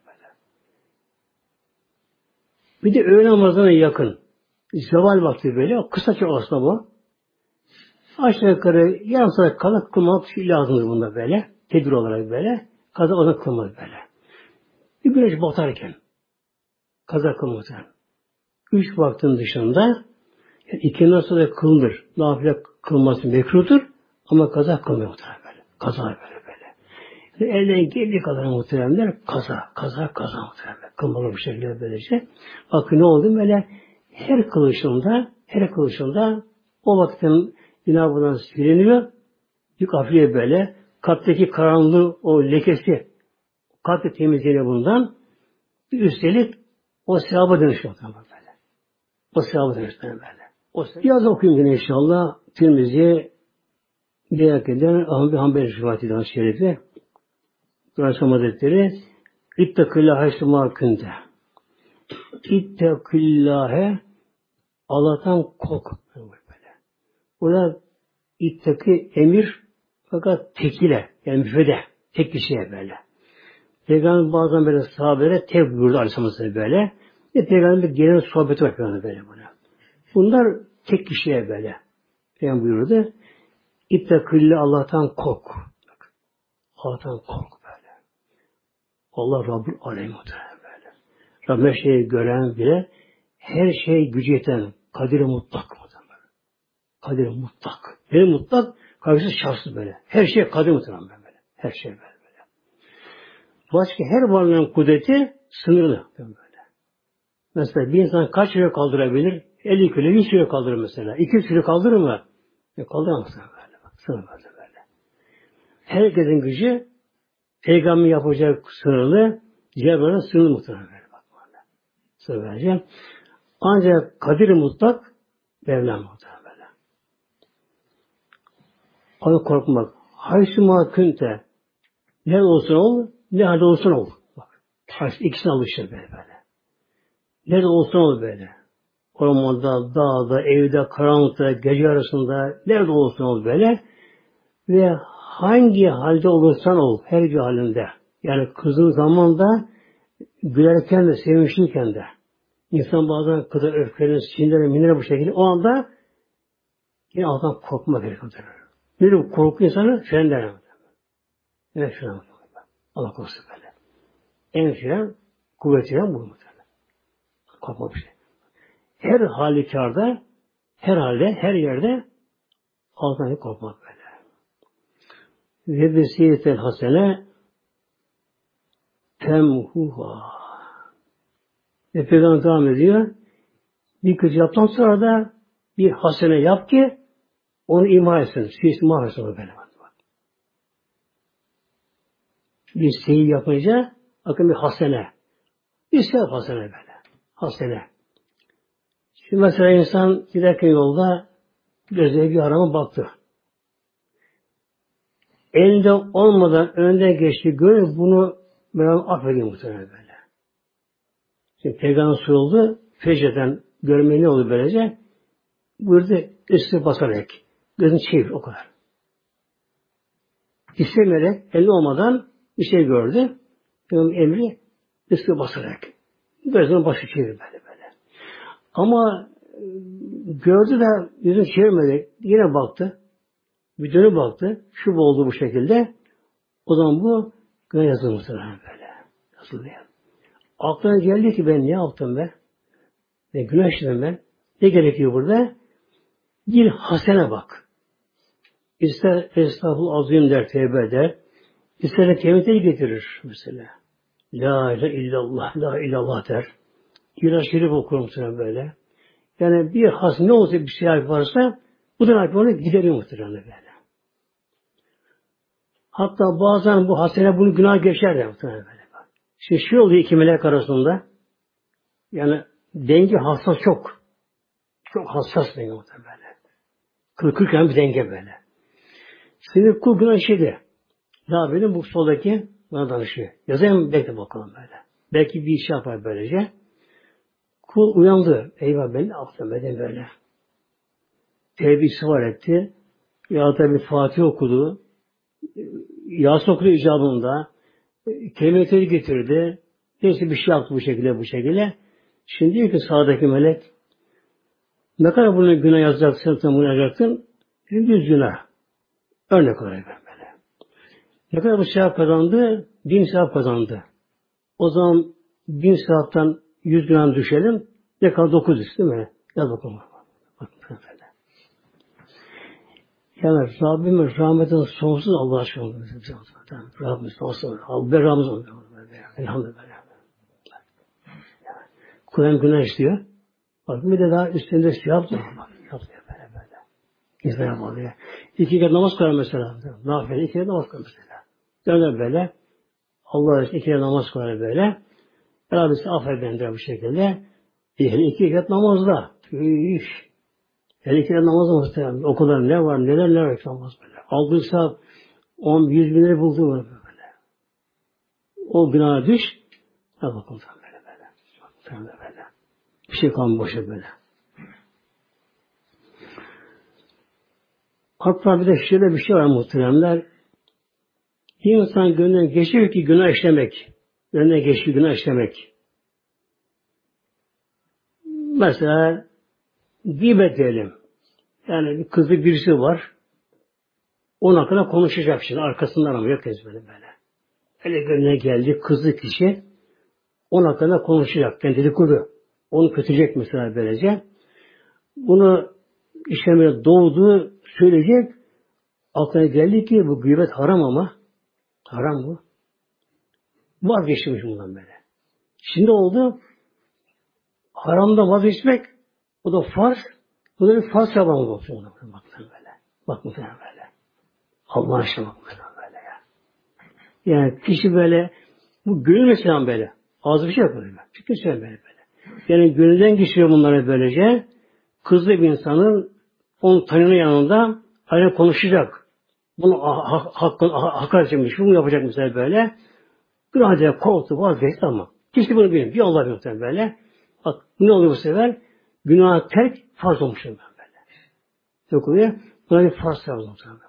A: Bir de öğle namazına yakın. Zeval vakti böyle. Kısa çok aslında bu. Aşağı yukarı yarım saat kala kılmak lazımdır bunda böyle. Tedbir olarak böyle. Kaza o da kılmaz böyle. Bir güneş batarken kaza kılmaz. 3 vaktin dışında yani 2'den sonra kılınır. Nafile kılması mekruhtur ama kaza kılmıyor muhtemelen böyle. Kaza böyle. Yani elden geldiği kadar muhteremler kaza muhteremler. Kılmalı bu şekilde böylece. Bakın ne oldu böyle her kılışında o vaktin günahından siliniyor. Yük hafifliğe böyle kalpteki karanlığı o lekesi kalpte temizleniyor bundan. Bir üstelik o sevaba dönüşüyor böyle. O sevaba dönüşüyor böyle. Biraz okuyayım yine inşallah. Tirmizi'ye merak eden Hanbeli Rivayeti'den şerifi. Rasul Hazretleri İttekillâhe hayşumâ kunte. İttekillâhe Allah'tan kork. Burada itteki emir fakat tekile yani müfrede tek kişiye böyle. Peygamber bazen böyle sahabelere tek buyurdu Aleyhisselam böyle. Peygamber bir genel sohbeti var böyle buna. Bunlar tek kişiye böyle. Peygamber buyurdu. İttekillâhe Allah'tan kork. Allah'tan kork. Allah Rabbül Alem böyle. Rabbim her şeyi gören bile her şey gücü yeten kadir-i mutlak. Kadir-i mutlak. Benim mutlak karşısı şahsı böyle. Her şey kadir mutlak böyle. Her şey böyle. Başka her varlığın kudreti sınırlı böyle. Mesela bir insan kaç kilo kaldırabilir? 50 kilo, 100 kilo kaldırır mesela. 200 kilo kaldırır mı? Kaldıramaz böyle. Sınırlı böyle. Herkesin gücü Peygamber yapacak sınırlı, Cebrail'in sınırlı muhtemelen. Sınır vereceğim. Ancak kadir-i mutlak Mevlam muhtemelen. Onu korkmak. Haysuma künte. Ne olsun ol, ne halde olsun ol. Bak. İkisini alışır böyle. Ne olsun ol böyle. Ormanda, dağda, evde, karanlıkta, gece arasında, nerede olsun ol böyle. Ve hangi halde olursan ol, her bir halinde. Yani kızdığın zaman da, gülerken de, sevinçliyken de. İnsan bazen kızar, öfkelenir, sinirlenir, minir bu şekilde. O anda Yine Allah'tan korkmak gerekiyor. Ne bu korku insanı frenler. Evet fren. Allah korusun böyle. En fren, kuvvetinden bu muhtemelen. Korkmak bir şey. Her halükarda, her halde, her yerde Allah'tan korkmak böyle. Ve besiyetel hasene temhuha. Ve Peygamber devam ediyor. Bir kötü yaptıktan sonra da bir hasene yap ki onu imha etsin. Siyasi mahvetsin onu böyle. Bir seyir yapınca bakın bir hasene. Bir sevap hasene böyle. Hasene. Şimdi mesela insan giderken yolda gözüne bir arama baktı. Elinde olmadan önden geçti. Görüyor bunu ben affedeyim muhtemelen böyle. Şimdi Peygamber soruldu. Fecreden görmeyi ne oldu böylece? Buyurdu üstüne basarak. Gözünü çevir o kadar. İstemeyerek elde olmadan bir şey gördü. Peygamber emri üstüne basarak. Gözünün başı çevir böyle. Ama gördü de yüzünü çevirmedi. Yine baktı. Bir dönüp baktı. Şu oldu bu şekilde. O zaman bu günah yazılmıştır böyle. Yazılıyor. Aklına geldi ki ben ne yaptım be? Ben günah işledim ben. Ne gerekiyor burada? Bir hasene bak. İster estağfurullah azim der, tevbe eder. İster de kelimeleri getirir mesela. La ilahe illallah, la illallah der. İlahi şerif okur muhtemelen böyle. Yani bir hasene olsa bir şey varsa bu da onu gideriyor muhtemelen böyle. Hatta bazen bu hasene bunu günah geçer de muhtemelen böyle. Şimdi şey oluyor iki melek arasında. Yani denge hassas çok. Çok hassas denge muhtemelen böyle. Kırk bir denge böyle. Şimdi kul günah işledi. Ya benim bu soldaki bana danışıyor. Yazayım bekle bakalım böyle. Belki bir iş yapar böylece. Kul uyandı. Eyvah ben ne yaptım ben böyle. Tevbe istiğfar etti. Ya da bir Fatih okudu. Yasin okudu icabında. Kelimeleri getirdi. Neyse bir şey yaptı bu şekilde. Şimdi diyor ki sağdaki melek ne kadar bunu günah yazacaksın, bunu yazacaksın? 100 günah. Örnek olarak böyle. Ne kadar bu sevap kazandı? 1000 sevap kazandı. O zaman 1000 sevaptan 100 günah düşelim. Ne kadar 900 değil mi? Yaz bakalım. Bakın böyle. Yani Rabbimin rahmetinin sonsuz Allah'a şükür. Rabbimiz sonsuz. Allah rahmet olsun. Elhamdülillah. Kur'an günah işliyor. Bak bir de daha üstünde sevap da var. Yapıyor böyle. İnsan yapmalı. 2 kere namaz kılar mesela. Nafile 2 kere namaz kılar mesela. Döner böyle. Allah'a için 2 kere namaz kılar böyle. Rabbisi affeder bu şekilde. 2 kere namazda. Yani 2 kere namazda muhtemelen. O kadar ne var, neler var namaz böyle. Aldıysa 10, 100 bin lira buldu böyle. O günaha düş. Ha bakalım böyle. Bir şey kalmış boşa böyle. Hatta bir de şöyle bir şey var muhteremler. Bir insan gönlüne geçiyor ki günah işlemek. Gönlüne geçiyor günah işlemek. Mesela gıybet diyelim. Yani bir kızı birisi var. Onun hakkında konuşacak şimdi. Arkasından ama yok böyle. Öyle gönlüne geldi kızı kişi. Onun hakkında konuşacak. Yani dedikodu. Onu kötülecek mesela böylece. Bunu işlemeye doğdu söyleyecek. Aklına geldi ki bu gıybet haram ama. Haram bu. Vazgeçmiş bundan böyle. Şimdi oldu. Haramdan vazgeçmek o da farz. Bu da bir farz yalanı olsun. Bakın böyle. Bak muhtemelen böyle. Allah aşkına bak muhtemelen böyle ya. Yani kişi böyle bu gönül mesela böyle. Az bir şey yapıyor. Çünkü şey böyle. Yani gönülden geçiyor bunlara böylece. Kızlı bir insanın onun tanının yanında aynı konuşacak. Bunu hakaret etmiş. Bunu yapacak mesela böyle. Günahca korktu vazgeçti ama. Kişi bunu bilmiyor. Bir Allah bilmiyor böyle. Bak ne oluyor bu sefer? Günah terk farz olmuş böyle. Yok oluyor. Buna bir farz olmuş böyle.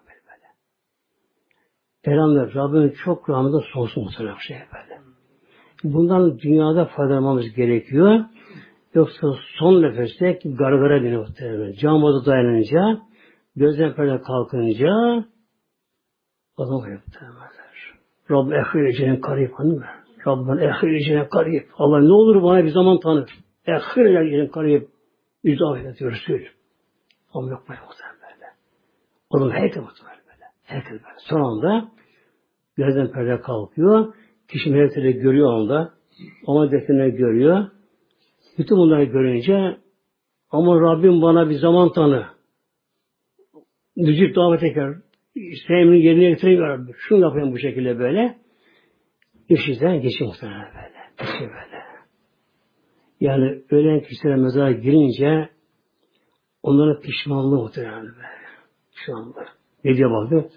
A: Peygamber Rabbinin çok rahmetine sonsuz muhtemelen bir şey böyle. Bundan dünyada faydalanmamız gerekiyor. Yoksa son nefeste gargara deniyor muhtemelen. Can boğazı dayanınca Gözden perde kalkınca o zaman yaptırmazlar. Rabb ehireceğine karib hanım. Rabban ehireceğine karib. Allah ne olur bana bir zaman tanı. Ehireceğine karib. Yüzde diyor Resul. Ama yok böyle. O zaman herkes böyle. Herkes böyle. Son anda gözden perde kalkıyor. Kişi melekleri görüyor onda. Ama defterini görüyor. Bütün bunları görünce ama Rabbim bana bir zaman tanı. Düzüp davet tekrar. İsteğimin yerine getireyim Rabbim. Şunu yapayım bu şekilde böyle. İşten geçiyor muhtemelen böyle. Geçiyor böyle. Yani ölen kişilere mezara girince onların pişmanlığı muhtemelen böyle. Pişmanlığı. Ne diye bakıyor?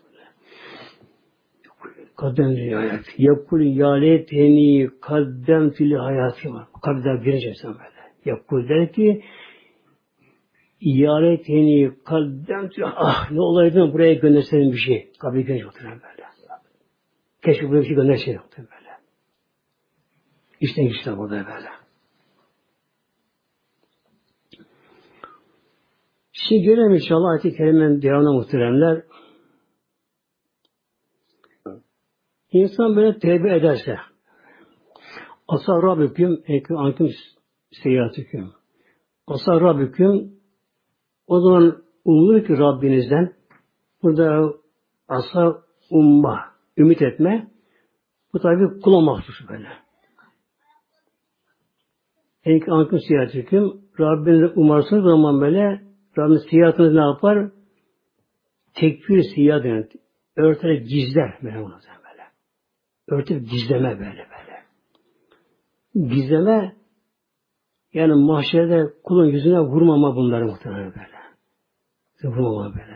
A: Kaddem fil hayat. Yakul yaleteni kaddem fil hayatı var. Kaddem girince sen böyle. Yakul der ki yaleteni kaddem fil ne olaydı buraya gönderseydim bir şey. Kabri girince muhtemelen böyle. Keşke buraya bir şey gönderseydim muhtemelen böyle. İşten geçti burada böyle. Şimdi görelim inşallah ayet-i kerimenin devamına muhteremler. İnsan böyle tevbe ederse Asa Rabbüküm ekü anküm seyyatüküm. Asa Rabbüküm o zaman umulur ki Rabbinizden burada asa umma ümit etme bu tabi kula mahsus böyle. Ekü anküm seyyatüküm Rabbinizi umarsınız zaman böyle Rabbiniz seyyatınız ne yapar? Tekfir siyah denir. Örterek gizler böyle. Örtüp gizleme böyle. Gizleme yani mahşerde kulun yüzüne vurmama bunları muhtemelen böyle. Vurmama böyle.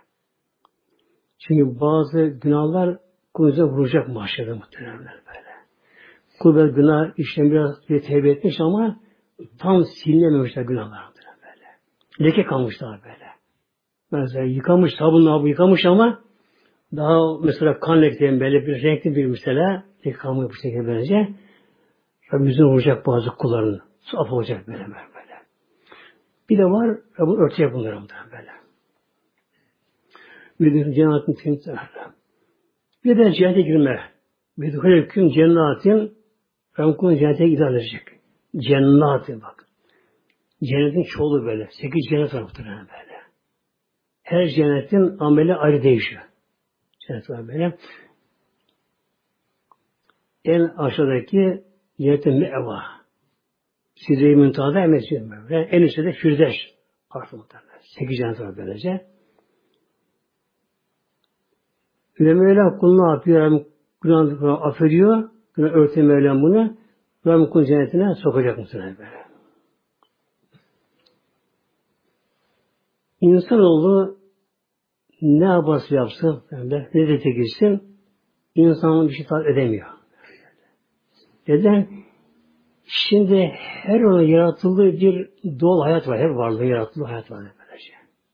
A: Çünkü bazı günahlar kulun yüzüne vuracak mahşerde muhtemelen böyle. Kul böyle günah işlem biraz bir tevbe etmiş ama tam silinememişler günahlar böyle. Leke kalmışlar böyle. Mesela yıkamış, sabunla yıkamış ama daha mesela kan lekleyen böyle bir renkli bir mesela yıkamıyor bu şekilde böylece. Rabbim yüzüne vuracak bazı kullarını. Af olacak böyle. Bir de var, Rabbim örtecek bunları böyle. Bir de cennetin temizlerle. Bir de cennete girme. Bir de hüküm cennetin Rabbim kulun cennete giderlecek. Cennetin bak. Cennetin çoğulu böyle. 8 cennet var böyle. Her cennetin ameli ayrı değişiyor. Cennet var böyle. En aşağıdaki cennetin me'va. Sidre-i Müntaha'da emesiyor böyle. En üstte de Firdevs. Artı muhtemelen. 8 cennet var böylece. Ve Mevla kulunu yapıyor? Rabbim günahını affediyor. Günah örtüyor Mevlam bunu. Rabbim kulun cennetine sokacak muhtemelen böyle. İnsanoğlu ne yaparsa yapsın, ne de çekilsin, insanın bir şey tat edemiyor. Neden? Şimdi her ona yaratıldığı bir doğal hayat var. Her varlığın yaratıldığı hayat var. Böylece.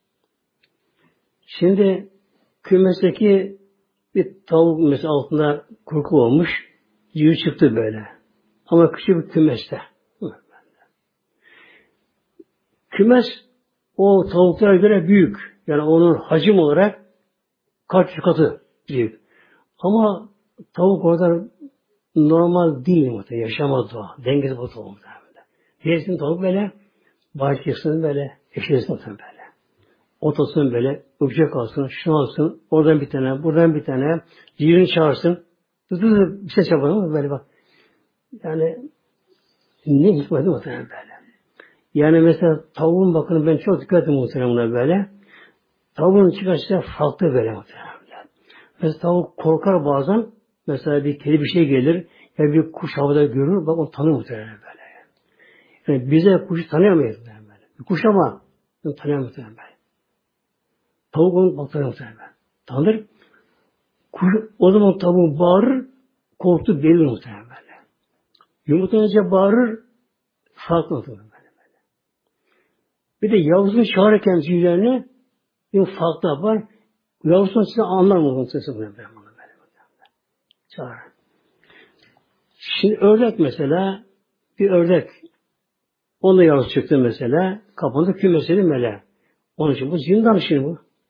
A: Şimdi kümesteki bir tavuk mesela altında kurku olmuş, civciv çıktı böyle. Ama küçük bir kümeste. Kümes o tavuklara göre büyük. Yani onun hacim olarak kaç katı büyük. Ama tavuk orada normal değil mi? Yaşamaz doğa. Dengesiz bu tavuk. Diğersin tavuk böyle, bahçesinin böyle, eşlesin böyle. Otasın böyle, öpecek alsın, şunu alsın, oradan bir tane, buradan bir tane, ciğerini çağırsın. Bir ses yapalım böyle bak. Yani ne hikmeti muhtemelen böyle. Yani mesela tavuğun bakın ben çok dikkat ettim muhtemelen böyle. Tavuğun çıkarsa farklı böyle muhtemelen. Mesela tavuk korkar bazen. Mesela bir kedi bir şey gelir. Ya bir kuş havada görür. Bak onu tanır muhtemelen böyle. Yani bize kuşu tanıyamayız muhtemelen böyle. Bir kuş ama onu tanıyamayız muhtemelen böyle. Tavuk onu bakar muhtemelen böyle. Tanır. Kuş, o zaman tavuk bağırır. Korktu belli muhtemelen böyle. Yumurtayınca bağırır. Farklı muhtemelen böyle. Bir de yavrusunu çağırırken civcivlerine bir farklı var. Yavrusunu size anlar mı bunun sesi böyle. Çağır. Şimdi ördek mesela, bir ördek, onunla yavrusu çıktı mesela, kapandı kümesinin mele. Onun için bu zindan şimdi bu.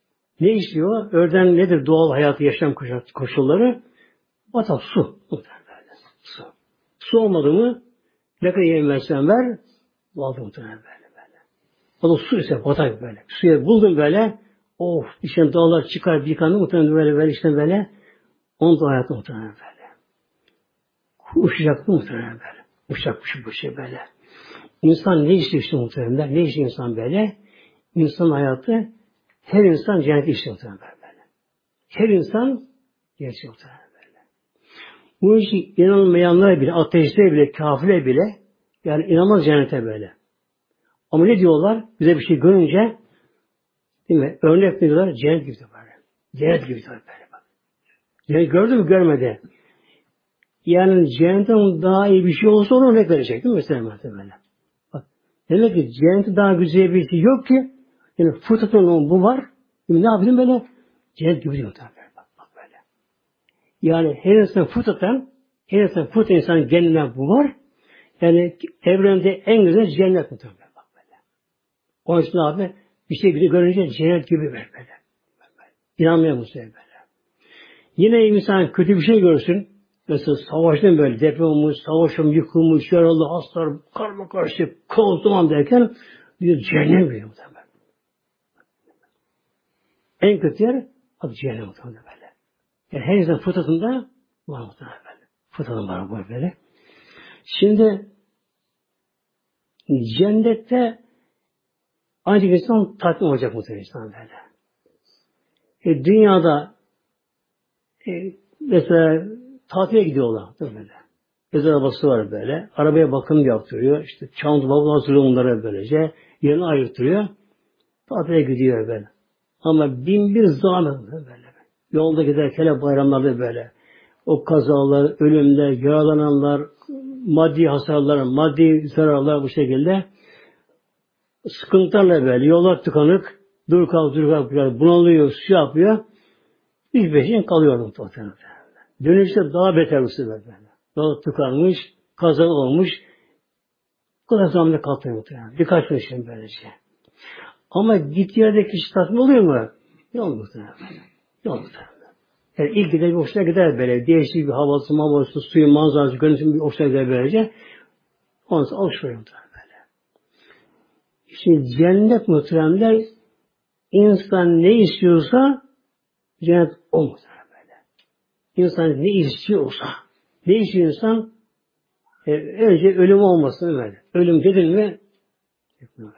A: Ne istiyor? Örden nedir doğal hayatı yaşam koşulları? Batak su. Su. Su olmadı mı ne kadar yemek versen ver boğazı muhtemelen böyle. O da su ise batak böyle. Suya buldun böyle of işte dağlar çıkar yıkandı muhtemelen böyle işte böyle onun da hayatı muhtemelen böyle. Uçacaktı muhtemelen böyle. Uçakmış bu şey böyle. İnsan ne istiyor işte muhtemelen? Ne istiyor insan böyle? İnsan hayatı her insan cenneti istiyor muhtemelen böyle. Her insan cenneti istiyor muhtemelen böyle. Bu işi inanmayanlar bile, ateistler bile, kafirler bile yani inanmaz cennete böyle. Ama ne diyorlar? Bize bir şey görünce değil mi? Örnek veriyorlar. Cennet gibi böyle. Cennet gibi böyle bak. Cennet gördü mü görmedi. Yani cennetten daha iyi bir şey olsa onu örnek verecek değil mi? Mesela böyle. Bak. Demek ki cennette daha güzel bir şey yok ki. Yani fıtratın bu var. Şimdi ne yapayım böyle? Cennet gibi diyor tabii. Bak böyle. Yani her insan fıtrat insanın genelinden bu var. Yani evrende en güzel cennet muhtemelen. Bak böyle. O yüzden abi bir şey bile görünce cennet gibi böyle. İnanmıyor bu sefer böyle. Yine insan kötü bir şey görsün. Mesela savaştan böyle deprem olmuş, savaşım yıkılmış, yaralı, hastalar, karma karışık, kaos duman derken bir cehennem biliyor muhtemelen. En kötü yer adı cehennem muhtemelen böyle. Yani her insan fıtratında var muhtemelen böyle. Fıtratında var böyle. Şimdi cennette ancak insan tatmin olacak muhtemelen insan böyle. Dünyada mesela tatile gidiyorlar. Böyle. Özel arabası var böyle. Arabaya bakım yaptırıyor. İşte çanta bavul hazırlıyor onlara böylece. Yerini ayırtırıyor. Tatile gidiyor böyle. Ama bin bir zahmet böyle. Yolda giderken bayramlarda böyle. O kazalar, ölümler, yaralananlar, maddi hasarlar, maddi zararlar bu şekilde sıkıntılarla böyle. Yollar tıkanık. Dur kalk bunalıyor, su yapıyor. Hiçbir şey kalıyor muhtemelen. Dönüşte daha beter bu sefer böyle. Yol tıkanmış, kaza olmuş. Bu kadar zamanda kalkıyor muhtemelen. Birkaç gün için böylece. Ama gittiği yerde kişi tatmin oluyor mu? Yok muhtemelen. Yok muhtemelen. Yani ilk gider bir hoşuna gider böyle. Değişik bir havası, suyu, manzarası, görüntüsü bir hoşuna gider böylece. Ondan sonra alışveriş muhtemelen böyle. Şimdi cennet muhtemelen insan ne istiyorsa cennet o muhtemelen. İnsan ne istiyorsa, ne istiyor insan? Önce ölüm olmasın böyle. Ölüm dedin mi? Böyle.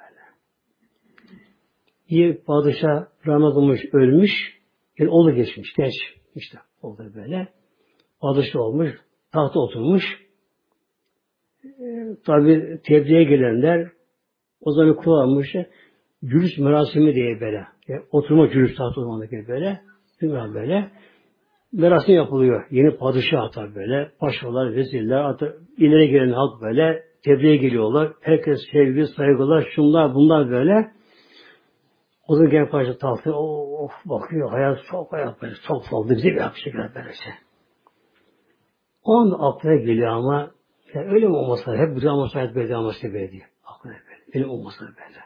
A: Bir padişah rahmet olmuş, ölmüş. Yani oğlu geçmiş, genç. İşte oldu böyle. Padişah olmuş, tahta oturmuş. Tabi tebriğe gelenler o zaman kullanmış. Cülüs merasimi diye böyle. Yani oturma cülüs tahta oturmadaki böyle. Böyle. Merasim yapılıyor. Yeni padişah tabi böyle. Paşalar, vezirler, hatta ileri gelen halk böyle tebriğe geliyorlar. Herkes sevgi, saygılar, şunlar, bunlar böyle. O zaman gelen padişah tahtı, of bakıyor, hayat böyle, çok fazla bize bir yapışıklar böylece. O anda aklına geliyor ama yani öyle mi olmasa, hep bu zaman hayat böyle devam etse böyle diye. Aklına böyle. Öyle olmasa böyle.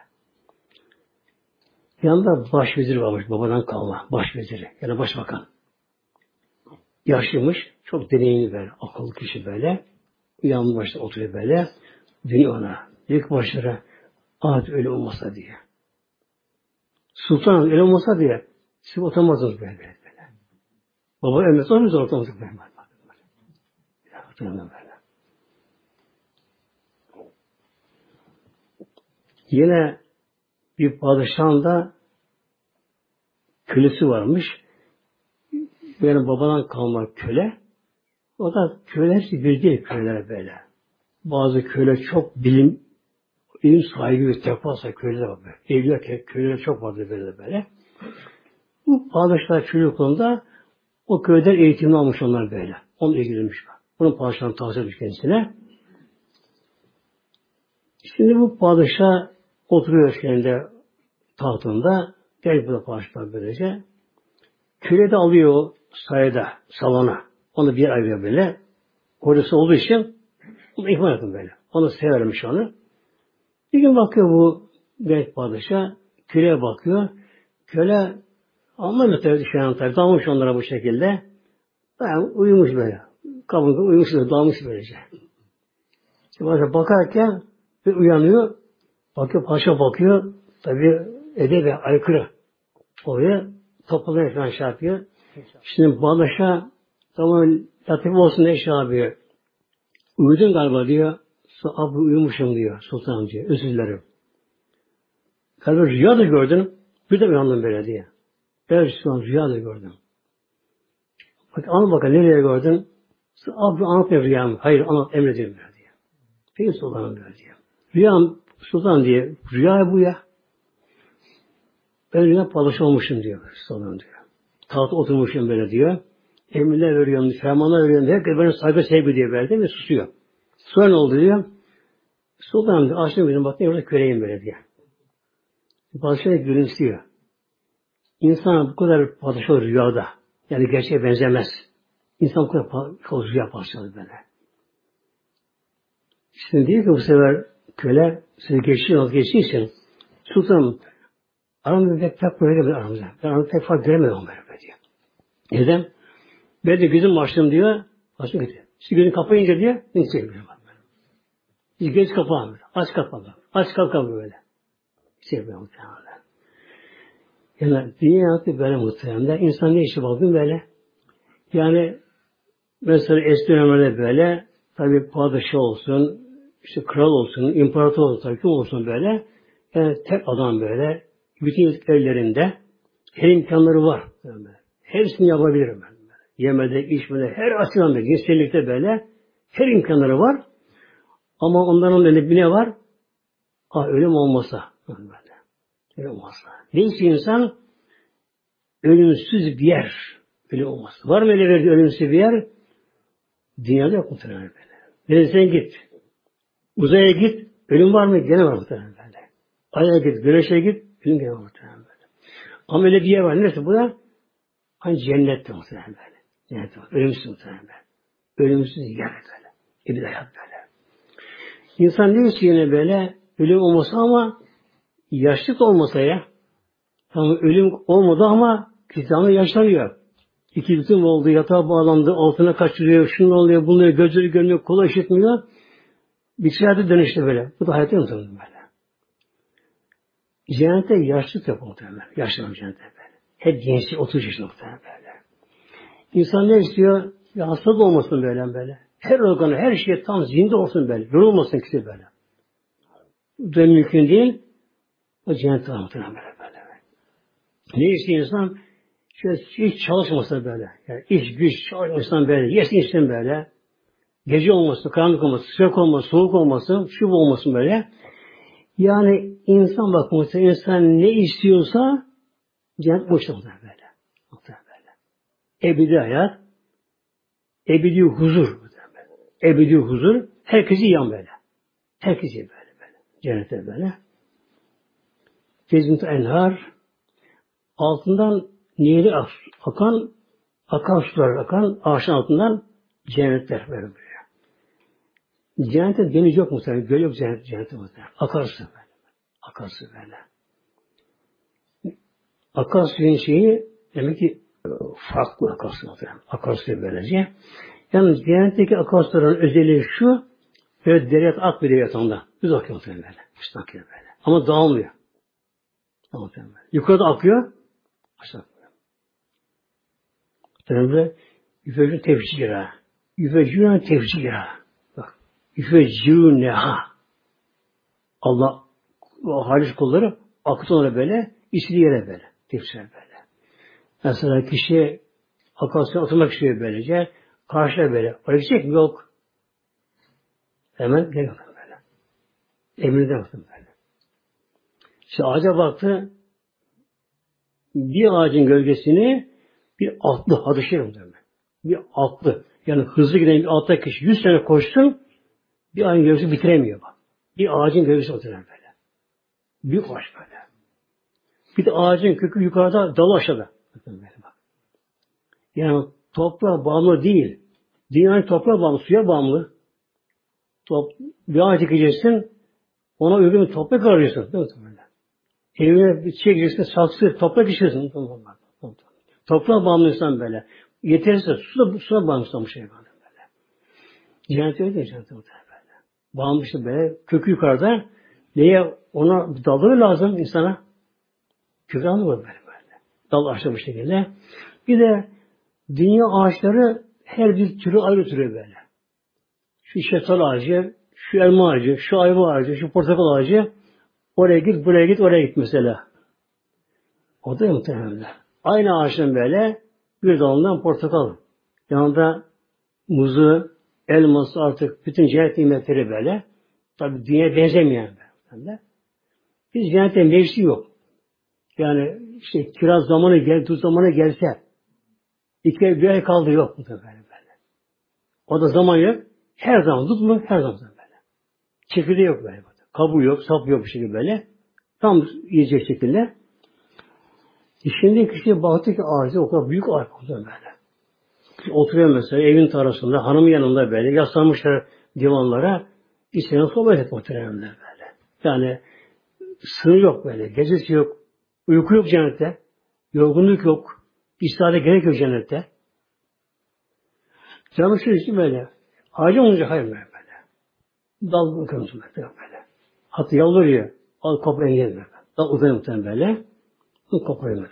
A: Yanında başvezir varmış, babadan kalma. Başveziri, yani başbakan. Yaşlıymış, çok deneyimli böyle, akıllı kişi böyle. Yanlı başta oturuyor böyle. Dönüyor ona. Diyor ki başlara, öyle olmasa diye. Sultan öyle olmasa diye, siz oturmazdınız böyle. Baba ölmez, o yüzden oturmazdınız böyle. Böyle. Yine bir padişahın da kölesi varmış. Benim babadan kalma köle. O da köleler bir değil köleler böyle. Bazı köle çok ilim sahibi ve tekva sahibi köleler var böyle. Evliya köleler çok vardı böyle. Bu padişah çocukluğunda o köyden eğitimini almış onlar böyle. Onunla ilgilenmiş. Bunun padişahını tavsiye etmiş kendisine. Şimdi bu padişah oturuyor kendi tahtında. Gel burada padişah böylece. Köle de alıyor sayede, salona. Onu bir yer ayırıyor böyle. Kocası olduğu için onu ihmal ettim böyle. Onu severmiş onu. Bir gün bakıyor bu genç padişah. Köleye bakıyor. Köle Anlamıyor tabii düşen tabii. Dalmış onlara bu şekilde. Dayan uyumuş böyle. Kabında uyumuş da dalmış böylece. İşte bakarken bir uyanıyor. Bakıyor, paşa bakıyor. Tabii edebe aykırı. Oraya toplamayı falan şey yapıyor. Şimdi Bağdaş'a tamam latif olsun diye şey yapıyor. Uyudun galiba diyor. Abi uyumuşum diyor sultanım diyor. Özür dilerim. Galiba rüya da gördün. Bir de uyandım böyle diye. Evet sultanım rüya da gördüm. Bak anlat bakalım nereye gördün? Abi anlatmıyor rüyamı. Hayır anlat emrediyorum böyle diye. Peki sultanım böyle diyor. Rüyam sultan diye. Rüya bu ya. Ben rüya padişah olmuşum diyor. Sultanım diyor. Tahta oturmuşum böyle diyor. Emirler veriyorum, fermanlar veriyorum. Herkes bana saygı sevgi diye verdi ve susuyor. Sonra ne oldu diyor. Sultanım diyor. Açtım gözüm baktım. Orada köleyim böyle diye. Padişah gülümsüyor. İnsan bu kadar padişah olur rüyada. Yani gerçeğe benzemez. İnsan bu kadar rüya padişahı böyle. Şimdi diyor ki bu sefer köle sizi geçtiği için sultanım aramızda pek böyle bir aramızda. Ben aramızda pek fark göremedim böyle diyor. Neden? Ben de gözüm açtım diyor. Açtım gidiyor. Siz gözünü kapayınca diyor. Ne çekiyor? Siz göz kapağım. Aç kapalı. Aç kapağım böyle. Şey böyle muhtemelen. Yani dünya hayatı böyle muhtemelen. İnsan ne işi bakın böyle. Yani mesela eski dönemlerde böyle tabi padişah olsun, işte kral olsun, imparator olsun, tabi kim olsun böyle. Yani tek adam böyle. Bütün evlerinde her imkanları var. Böyle. Hepsini yapabilirim ben. Böyle. Yemede, içmede, her açıdan böyle. Cinsellikte böyle. Her imkanları var. Ama onların önünde bir ne var? Ölüm olmasa. Böyle. Ölüm olmasa. Neyse insan ölümsüz bir yer. Ölüm olmasa. Var mı öyle verdiği ölümsüz bir yer? Dünyada yok muhtemelen böyle. Nereye git. Uzaya git. Ölüm var mı? Gene var muhtemelen böyle. Ay'a git. Güneşe git. Ölüm gene var muhtemelen böyle. Ama öyle bir yer var. Neresi bu da? Hani cennette muhtemelen böyle. Cennette var. Ölümsüz muhtemelen böyle. Ölümsüz yer böyle. Bir hayat böyle. İnsan ne istiyor yine böyle? Ölüm olmasa ama yaşlık olmasa ya. Tamam ölüm olmadı ama kitabı yaşlanıyor. İki bütün oldu, yatağa bağlandı, altına kaçırıyor, şunu oluyor, buluyor, gözleri görmüyor, kolu işitmiyor. Bir hayata dönüştü böyle. Bu da hayatı mı böyle? Cennette yaşlık yok muhtemelen. Yaşlanıyor cennette böyle. Hep gençlik, 30 yaşında muhtemelen böyle. İnsan ne istiyor? Ya hastalık olmasın böyle. Her organı, her şey tam zinde olsun böyle. Yorulmasın kişi böyle. Bu da mümkün değil. O cennette var muhtemelen böyle. Ne istiyor insan? Şöyle hiç çalışmasa böyle. Yani iş güç çalışmasan böyle. Yesin içsin böyle. Gece olmasın, karanlık olmasın, sıcak olmasın, soğuk olmasın, şu olmasın böyle. Yani insan bakmışsa insan ne istiyorsa cennet boşta böyle. Ebedi hayat, ebedi huzur. Ebedi huzur. Herkesi yan böyle. Herkesi böyle. Cennette böyle. Tezmit enhar altından nehri akan, akan sular akan ağaçın altından cennetler böyle. Cennette deniz yok muhtemelen. Göl yok cennette muhtemelen. Akarsu böyle. Akarsu böyle. Akarsuyun şeyi demek ki farklı akarsu muhtemelen. Akarsu böylece. Yalnız cennetteki akarsuların özelliği şu, böyle deriyat akmıyor deriyatında. Düz akıyor muhtemelen böyle. İşte akıyor böyle. Ama dağılmıyor. Muhtemelen böyle. Yukarıda akıyor, aşağı akıyor. Muhtemelen böyle yüfecün tefsira. Yüfecün tefsira. Bak. Yüfecün neha. Allah o halis kulları akıtı ona böyle, istediği yere böyle. Tefsir böyle. Mesela kişi akarsuyuna atılmak istiyor böylece. Karşıya böyle. Oraya gidecek mi? Yok. Hemen geliyor böyle. Emrinde baktım böyle. İşte ağaca baktı. Bir ağacın gölgesini bir atlı, adı şey mi? Bir atlı. Yani hızlı giden bir atlı kişi 100 sene koşsun bir ağacın gölgesi bitiremiyor bak. Bir ağacın gölgesi oturuyor böyle. Büyük ağaç böyle. Bir de ağacın kökü yukarıda, dalı aşağıda. Bakın böyle bak. Yani toprağa bağımlı değil. Dünyanın toprağa bağımlı, suya bağımlı. Bir ağaç dikeceksin, ona uygun bir toprak arıyorsun. Değil mi? Evine bir çekeceksin, saksı, toprak işiyorsun. Toprağa bağımlı insan böyle. Yeterse suya bağımlı insan bu şey böyle. Cennet öyle değil, cennet böyle. Bağımlısı böyle, kökü yukarıda. Neye? Ona dalı lazım insana. Kökü almıyor böyle. Dal ağaçları bu şekilde. Bir de dünya ağaçları her bir türü ayrı türü böyle. Şu şeftali ağacı, şu elma ağacı, şu ayva ağacı, şu portakal ağacı. Oraya git, buraya git, oraya git mesela. O da muhtemelen. Aynı ağaçtan böyle bir dalından portakal. Yanında muzu, elması artık bütün cennet nimetleri böyle. Tabi dünyaya benzemeyen böyle. Biz cennette mevsim yok. Yani işte kiraz zamanı gel, tuz zamanı gelse bir ay kaldı yok mu böyle. O da zaman yok. Her zaman tut mu? Her zaman böyle. Çekirdeği yok böyle. Kabuğu yok, sapı yok bir şekilde böyle. Tam yiyecek şekilde. Şimdi kişi baktı ki ağacı o kadar büyük ağaç böyle. Oturuyor mesela evin tarafında, hanımın yanında böyle yaslanmışlar divanlara. İçine sohbet et muhtemelen böyle. Yani sınır yok böyle. Gecesi yok. Uyku yok cennette. Yorgunluk yok. İstihare gerek yok cennette. Canı şu için böyle. Ağacı olunca hayır böyle. Dal bakıyorsun böyle. Hatta yalvarıyor. Al kapıyı engel. Dal uzanıyor muhtemelen böyle. Bu kapıyı böyle.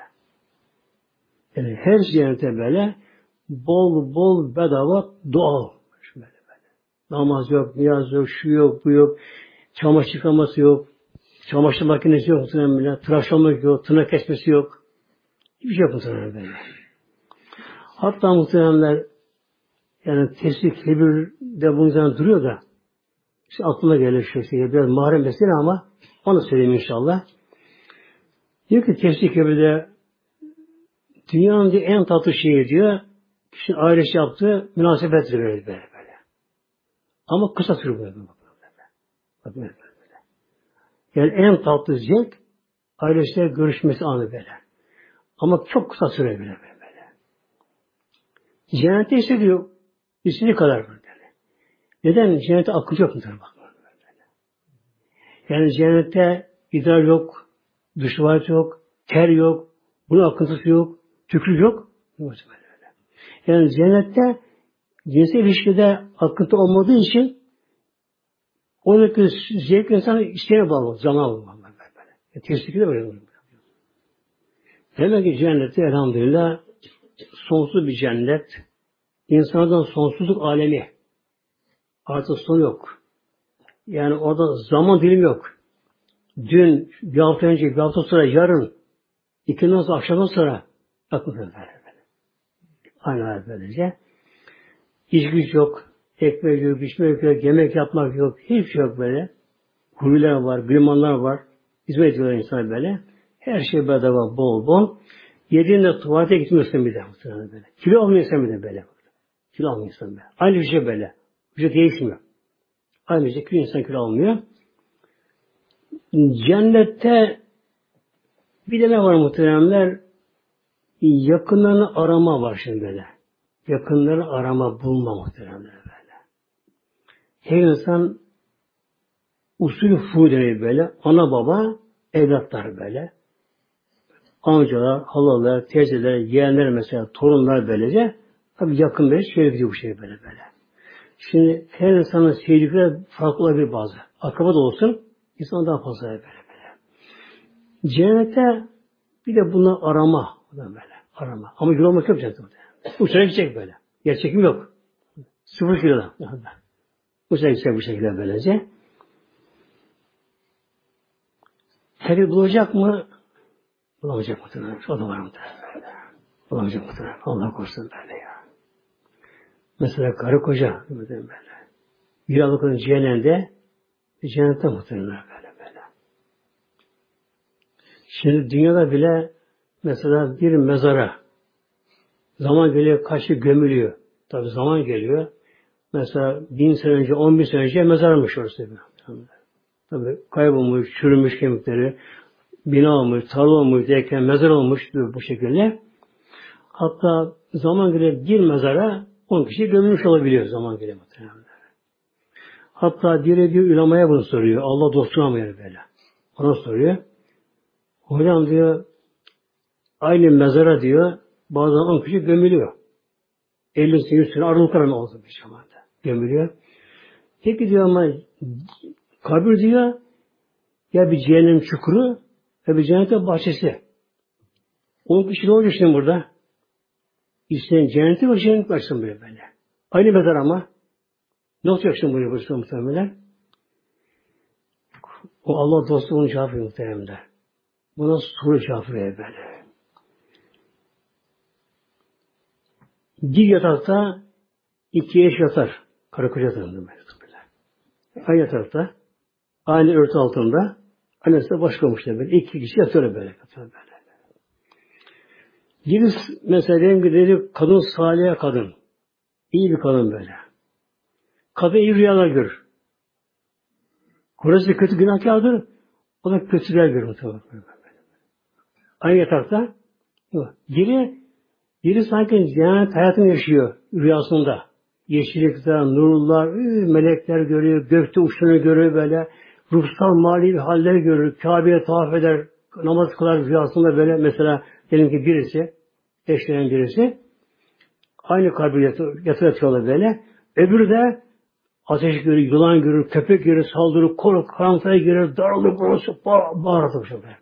A: Yani her cennete böyle bol bol bedava doğal. Böyle. Namaz yok, niyaz yok, şu yok, bu yok. Çamaşır yıkaması yok. Çamaşır makinesi yok. Tıraş olmak yok. Tırnak kesmesi yok. Hiçbir şey yok muhtemelen böyle. Hatta muhtemelenler yani tesbih kebir de bunun üzerine duruyor da işte aklıma gelir şu şey. Biraz mahrem mesele ama onu söyleyeyim inşallah. Diyor ki tesbih kebirde dünyanın en tatlı şeyi diyor. Kişinin ailesi yaptığı münasebettir böyle. Ama kısa sürüyor böyle. Yani en tatlı zevk ailesiyle görüşmesi anı böyle. Ama çok kısa süre böyle. Cennette ise diyor istediği kadar böyle. Neden? Cennette akıcı yok mudur? Yani cennette idrar yok, dışıvat yok, ter yok, bunun akıntısı yok, tükrük yok. Yani cennette cinsel ilişkide akıntı olmadığı için oradaki zevk insanı isteğine bağlı, zamana bağlı. Teslikte böyle. Demek ki cennette elhamdülillah sonsuz bir cennet, insandan sonsuzluk alemi. Artık son yok. Yani orada zaman dilimi yok. Dün, bir hafta önce, bir hafta sonra, yarın, ikiden sonra, akşamdan sonra akıllı böyle. Aynı hayat böylece. İş güç yok, ekmek yok, biçmek yok, yemek yapmak yok, hiçbir şey yok böyle. Huylar var, gırmanlar var, hizmet ediyorlar insan böyle. Her şey bedava, bol bol. Yediğinde tuvalete gitmiyorsun bir de. Böyle. Kilo almıyorsun bir de böyle. Kilo almıyorsun böyle. Aynı bir şey böyle. Bir şey değişmiyor. Aynı bir şey kilo insan kilo almıyor. Cennette bir de ne var muhteremler? Yakınlarını arama var şimdi böyle. Yakınları arama, bulma muhteremler böyle. Her insan usulü fu denir böyle. Ana baba, evlatlar böyle. Amcalar, halalar, teyzeler, yeğenler mesela, torunlar böylece. Tabii yakın böyle şöyle gidiyor bu şey böyle. Şimdi her insanın sevdikleri farklı olabilir bazı. Akraba da olsun, insan daha fazla böyle. Cennete bir de bunu arama. Arama. Ama yol olmak yok cennette. Uçarak gidecek böyle. Yer çekim yok. 0 kiloda. Uçarak gidecek bu şekilde böylece. Heri bulacak mı? Bulamayacak mı? O da var mı? Bulamayacak mı? Allah korusun böyle ya. Mesela karı koca böyle. Bir alıkın cehennemde cennette muhtemelen böyle. Şimdi dünyada bile mesela bir mezara zaman geliyor, kaçı gömülüyor. Tabi zaman geliyor. Mesela 1000 sene önce, 10.000 sene önce mezarmış orası. Tabi kaybolmuş, çürümüş kemikleri, bina olmuş, tarla olmuş derken mezar olmuş bu şekilde. Hatta zaman geliyor bir mezara 10 kişi gömülmüş olabiliyor zaman geliyor. Hatta bir ulemaya bunu soruyor. Allah dostuna mı böyle? Ona soruyor. Hocam diyor, aynı mezara diyor, bazen 10 kişi gömülüyor. 50 sene aralıklarına oldu bir zamanda. Gömülüyor. Peki diyor ama kabir diyor ya bir cehennem çukuru ya bir cennet bahçesi. 10 kişi ne olacak şimdi burada? İsteyen cenneti ve cennet başlasın böyle. Aynı mezar ama. Ne olacak şimdi buraya başlasın muhtemelen? O Allah dostu onu cevap veriyor muhtemelen. Buna soru cevap veriyor böyle. Bir yatakta 2 eş yatar. Karı koca tanımda böyle. Aynı yatakta, aynı örtü altında, annesi de başka olmuşlar böyle. 2 kişi yatıyor böyle. Birisi mesela benim gibi kadın salih kadın. İyi bir kadın böyle. Kadın iyi rüyalar görür. Kocası kötü günahkardır. O da kötüler görür. Aynı yatakta. Biri sanki cennet hayatını yaşıyor rüyasında. Yeşillikler, nurlar, melekler görüyor, gökte uçtuğunu görüyor böyle. Ruhsal manevi haller görür, Kabe'ye tavaf eder, namaz kılar rüyasında böyle. Mesela diyelim ki birisi, eşlenen birisi, aynı kalbi yatıyorlar böyle. Öbürü de ateş görür, yılan görür, köpek görür, saldırır, korur, karanlığa girer, darılır, boğulur, bağırır. Böyle.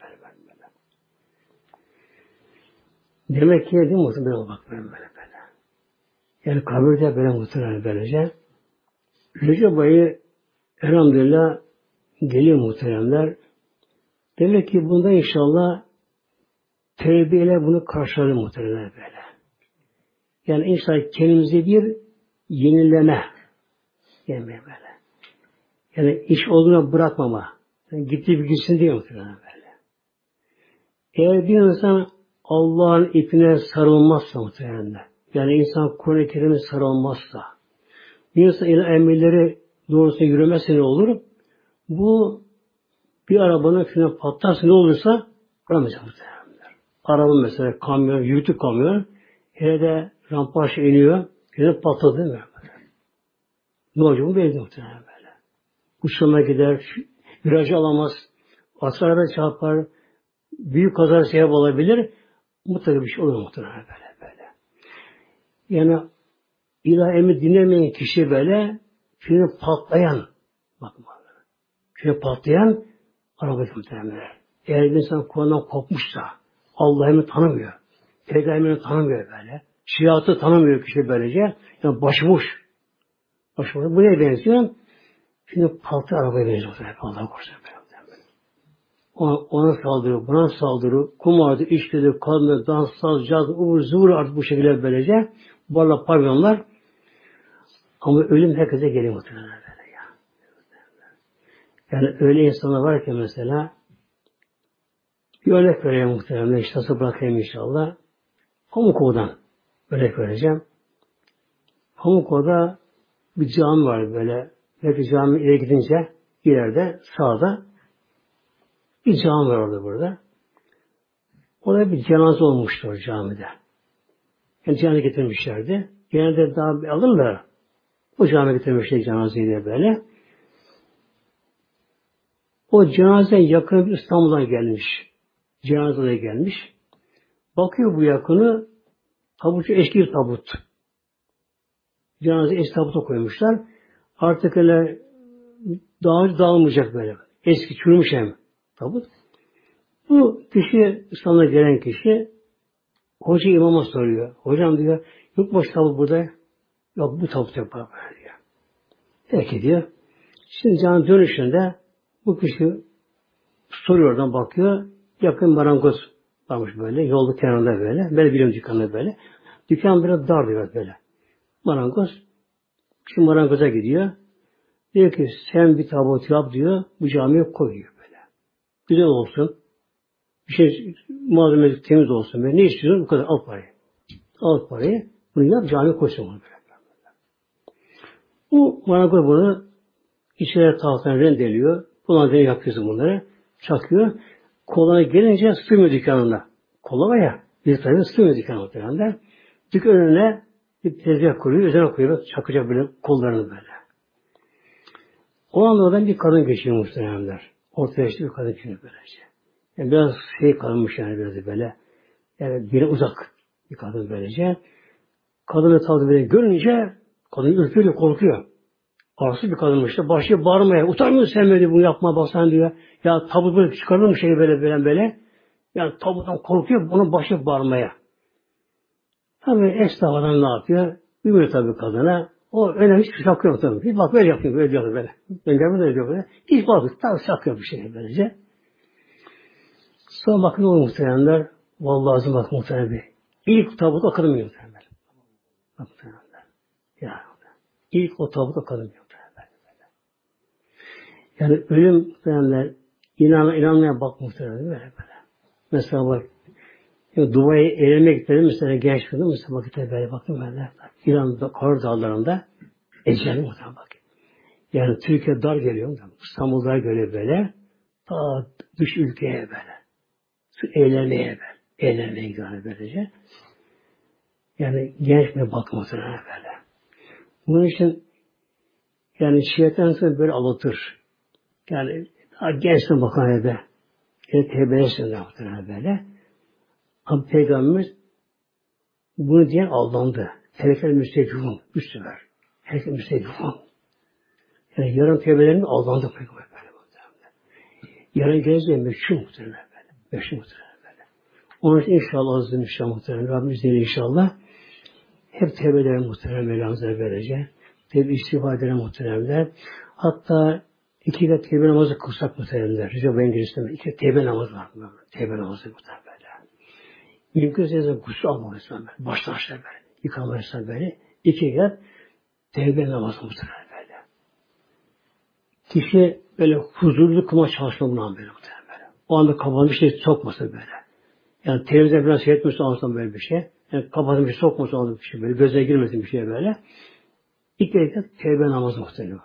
A: Demek ki değil mi? Böyle bak böyle. Yani kabirde böyle muhtemelen böylece. Recep ayı elhamdülillah geliyor muhteremler. Demek ki bunda inşallah tevbeyle bunu karşılar muhteremler böyle. Yani inşallah kendimize bir yenileme gelmeye böyle. Yani iş olduğuna bırakmama. Yani gittiği bir gitsin diye muhteremler böyle. Eğer bir insan Allah'ın ipine sarılmazsa muhteremler, yani insan Kur'an-ı Kerim'e sarılmazsa, bir insan emirleri doğrusuna yürümezse ne olur? Bu bir arabanın freni patlarsa ne olursa vuramayacak muhtemelen. Araba mesela kamyon, yüklü kamyon, hele de rampa aşağı iniyor, freni patladı değil mi? Ne olacak bu belli muhtemelen böyle. Uçuruma gider, virajı alamaz, asarda çarpar, büyük kaza sebep olabilir, mutlaka bir şey olur muhtemelen böyle. Yani İlahi emri dinlemeyen kişi böyle freni patlayan, bakın freni patlayan araba muhtemelen. Eğer bir insan Kur'an'dan kopmuşsa, Allah'ı emri tanımıyor, Peygamberini tanımıyor böyle, şeriatı tanımıyor kişi böylece, yani başıboş. Bu neye benziyor? Freni patlayan arabaya benziyor. Allah'a korusun böyle. Ona saldırıyor, buna saldırıyor, kumardı, içkidi, kadını, dans, saz, caz, ıvır zıvır artık bu şekilde böylece. Barla pavyonlar. Ama ölüm herkese geliyor muhtemelen böyle ya. Yani öyle insanlar var ki mesela bir örnek vereyim muhtemelen. İşte nasıl bırakayım inşallah. Pamukova'dan örnek vereceğim. Pamukova'da bir cami var böyle. Belki cami ileri gidince ileride sağda bir cami var orada burada. Orada bir cenaze olmuştu o camide. Yani cenaze getirmişlerdi. Genelde daha bir alırlar. O camiye getirmişler cenazeyi de böyle. O cenaze yakını İstanbul'dan gelmiş. Cenazeye gelmiş. Bakıyor bu yakını, tabutçu eski bir tabut. Cenaze eski tabuta koymuşlar. Artık öyle dağılmayacak böyle. Eski çürümüş hem tabut. Bu kişi, İstanbul'a gelen kişi hoca imama soruyor. Hocam diyor, yok boş tabut burada. Yok bu tabut yok diyor. Peki diyor. Şimdi canın dönüşünde bu kişi soruyor oradan bakıyor. Yakın marangoz varmış böyle. Yolda kenarında böyle. Böyle biliyorum dükkanında böyle. Dükkan biraz dar diyor böyle. Marangoz. Şu marangoza gidiyor. Diyor ki sen bir tabut yap diyor. Bu camiye koyuyor böyle. Güzel olsun. Bir şey malzemesi temiz olsun. Böyle. Ne istiyorsun? Bu kadar al parayı. Al parayı. Bunu yap camiye koysun. Böyle. Bu marangoz bunu içeri tahtadan rendeliyor. Bunlardan yapıyorsun bunları. Çakıyor. Kolana gelince sığmıyor dükkanına. Kola ya. Bir tane sığmıyor dükkanına. Dükkan önüne bir tezgah kuruyor. Üzerine koyuyor. Çakacak böyle kollarını böyle. O anda oradan bir kadın geçiyor muhtemelenler. Orta yaşlı bir kadın geçiyor böylece. Yani biraz kalmış yani biraz böyle. Yani dine uzak bir kadın böylece. Kadını tadı böyle görünce kadın ürküyor, korkuyor. Arsız bir kadınmış işte. Başlıyor bağırmaya. Utanmıyor musun sen böyle bunu yapma basan diyor. Ya tabut böyle çıkarır mı şey böyle. Yani tabuttan korkuyor. Bunu başlıyor bağırmaya. Tabii esnafından ne yapıyor? Ümür tabii kadına. O önemli hiçbir şey yok tabii. Hiç bak böyle yapıyor böyle. Ben de yapıyor böyle. Hiç bakıyor. Tabii sakıyor bir şey böylece. Sonra bakın o muhtemelenler. Vallahi azim bak muhtemelen. İlk tabut o kadın muhtemelen. Bak muhtemelen. Ya. İlk o tabut o kadın muhtemelen. Yani ölüm muhtemelen inanmaya bak muhtemelen böyle. Mesela bak Dubai'ye eğlenmeye gittim mesela genç kızım mesela vakitte böyle baktım böyle. İran'da Kor Dağları'nda eceli muhtemelen bak. Yani Türkiye dar geliyor. İstanbul dar geliyor böyle. Ta dış ülkeye böyle. Eğlenmeye böyle. Eğlenmeye gidiyor böylece. Yani genç bir bakmasına böyle. Bunun için yani şeytan seni böyle alatır. Yani daha gençsin bakan eve. Yani tevbelesin de böyle. Ama Peygamberimiz bunu diyen aldandı. Herkes müstecifun. Müslümer. Herkes müstecifun. Yani yarın tevbelerini aldandı Peygamber. Yarın geleceği meşhur muhtemelen böyle. Meşhur muhtemelen böyle. Onun için inşallah azizim inşallah muhtemelen. Rabbimiz değil inşallah. Hep tevbeleri muhtemelen Mevlamıza vereceğiz. Tevbe istifadene muhteremler. Hatta 2 rekat tevbe namazı kılsak muhteremler. Rica ben giriştim. 2 tevbe namazı var. Tevbe namazı muhterem böyle. Mümkünse gusül almalıyız böyle. Baştan aşağı böyle. Yıkamalıyız böyle. 2 rekat tevbe namazı muhterem böyle. Kişi böyle huzurlu kılma çalışma buna böyle muhterem böyle. O anda kapalı bir şey sokmasın böyle. Yani televizyon biraz seyretmişse anlasam böyle bir şey. Yani kapatıp bir şey sokmasın anlasam bir şey böyle. Gözine girmesin bir şey böyle. 2 rekat tevbe namazı muhtemelen.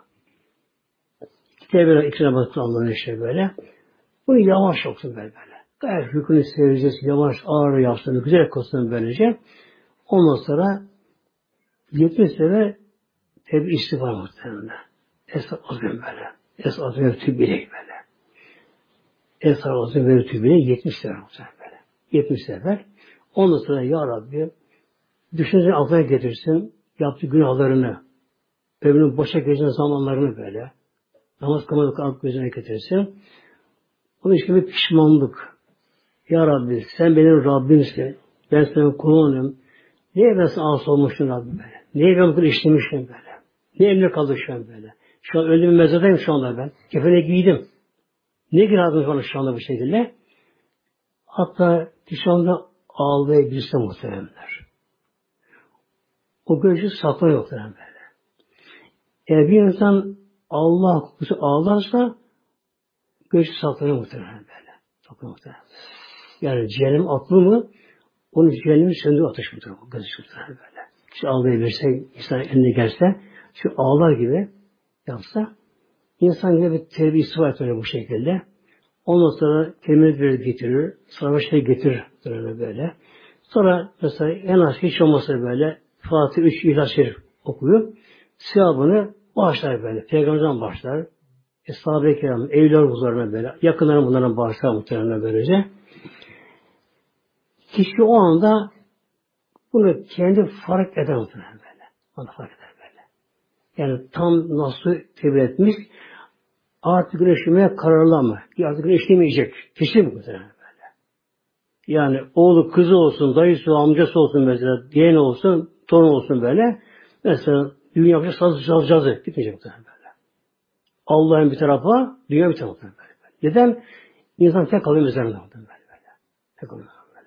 A: Tevbe 2 namazı Allah'ın işte böyle. Bunu yavaş okusun böyle. Gayet hükmünü seveceğiz. Yavaş ağır yapsın. Güzel kılsın böylece. Ondan sonra 70 sene tevbe istiğfar muhtemelen. Esad azim böyle. Esad azim ve tübbilek böyle. Esad azim ve tübbilek 70 sefer muhtemelen böyle. 70 sefer. Ondan sonra ya Rabbi düşünce aklına getirsin. Yaptığı günahlarını, ömrünün boşa geçen zamanlarını böyle. Namaz kılmadık alt gözüne getirsin. Onun için bir pişmanlık. Ya Rabbi sen benim Rabbimsin. Ben senin kulunum. Niye ben sana asıl olmuşum Rabbim böyle? Niye ben bunu işlemişim böyle? Niye elimde kaldı şu an böyle? Şu an öldüğüm mezardayım şu anda ben. Kefene giydim. Niye günahım var şu anda bu şekilde? Hatta şu anda ağlayabilirse muhtemelenler. O gözü saklı yoktur böyle. Eğer bir insan Allah kokusu ağlarsa gözü saklanıyor muhtemelen böyle. Saklanıyor muhtemelen. Yani cehennem aklı mı onun cehennemin söndüğü ateş muhtemelen. Gözü muhtemelen böyle. Şu ağlayabilirse, insan eline gelse, şu ağlar gibi yapsa, insan gibi bir terbiye istifa etmiyor bu şekilde. Ondan sonra kelimeleri getirir, savaşları getirir böyle. Sonra mesela en az hiç olmasa böyle Fatih 3 İhlas-ı Şerif okuyor. Sevabını bağışlar böyle. Peygamberden başlar. Sahabe-i kiram, evliler huzuruna böyle. Yakınlarına bunların bağışlar muhtemelen böylece. Kişi o anda bunu kendi fark eder muhtemelen böyle. Onu fark eder böyle. Yani tam nasıl tevbe etmiş, artık güneşlemeye kararlı ama. Artık güneşlemeyecek. Kesin muhtemelen böyle. Yani oğlu, kızı olsun, dayısı, amcası olsun mesela, yeğeni olsun, torun olsun böyle. Mesela dünya yapacak sazcazı gitmeyecek muhtemelen böyle. Allah'ın bir tarafa, dünya bir tarafa böyle. Neden? İnsan tek kalıyor mezarında muhtemelen böyle. Tek kalıyor böyle.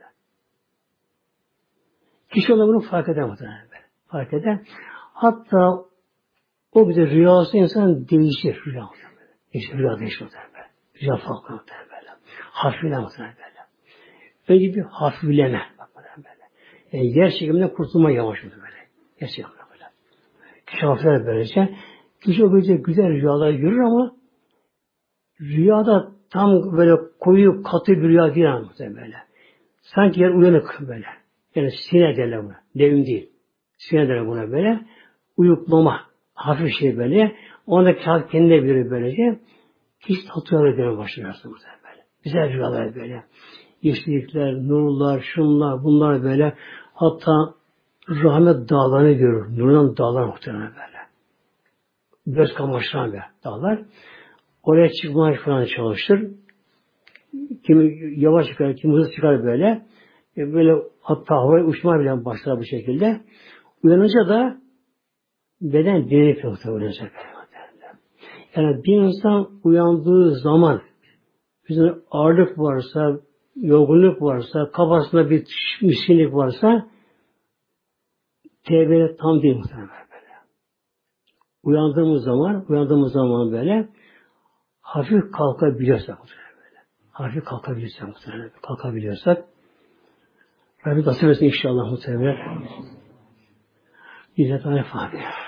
A: Kişi ona bunu fark eder muhtemelen böyle. Fark eder. Hatta o bir de rüyası insan değişir rüya. İşte rüya değişir muhtemelen böyle. Rüya farklı muhtemelen böyle. Hafifleme muhtemelen böyle. Önce bir hafifleme. Bak böyle. Yani yer çekiminden kurtulma yavaş muhtemelen böyle. Yer çekiminden böyle. Kişi hafifler böylece. Kişi o gece güzel rüyalar görür ama rüyada tam böyle koyu, katı bir rüya değil muhtemelen böyle. Sanki yer uyanık böyle. Yani sine derler buna. Devim değil. Sine derler buna böyle. Uyuklama. Hafif şey böyle. Onda kağıt kendine bilir böylece. Hiç tatlılar ödemeye başlıyor aslında böyle. Güzel rüyalar böyle. yeşillikler, nurlar, şunlar, bunlar böyle. Hatta rahmet dağlarını görür. Nurdan dağlar muhtemelen böyle. Göz kamaştıran böyle dağlar. Oraya çıkmaya falan çalışır. Kimi yavaş çıkar, kimi hızlı çıkar böyle. Böyle hatta havaya uçmaya bile başlar bu şekilde. Uyanınca da beden dinlenip uyanacak. Yani bir insan uyandığı zaman üzerinde ağırlık varsa, yorgunluk varsa, kafasında bir miskinlik varsa tevbe tam değil muhtemelen böyle. Uyandığımız zaman böyle hafif kalkabiliyorsak böyle. Hafif kalkabiliyorsak Rabbi nasip etsin inşallah muhtemelen. İzzet-i Fatiha.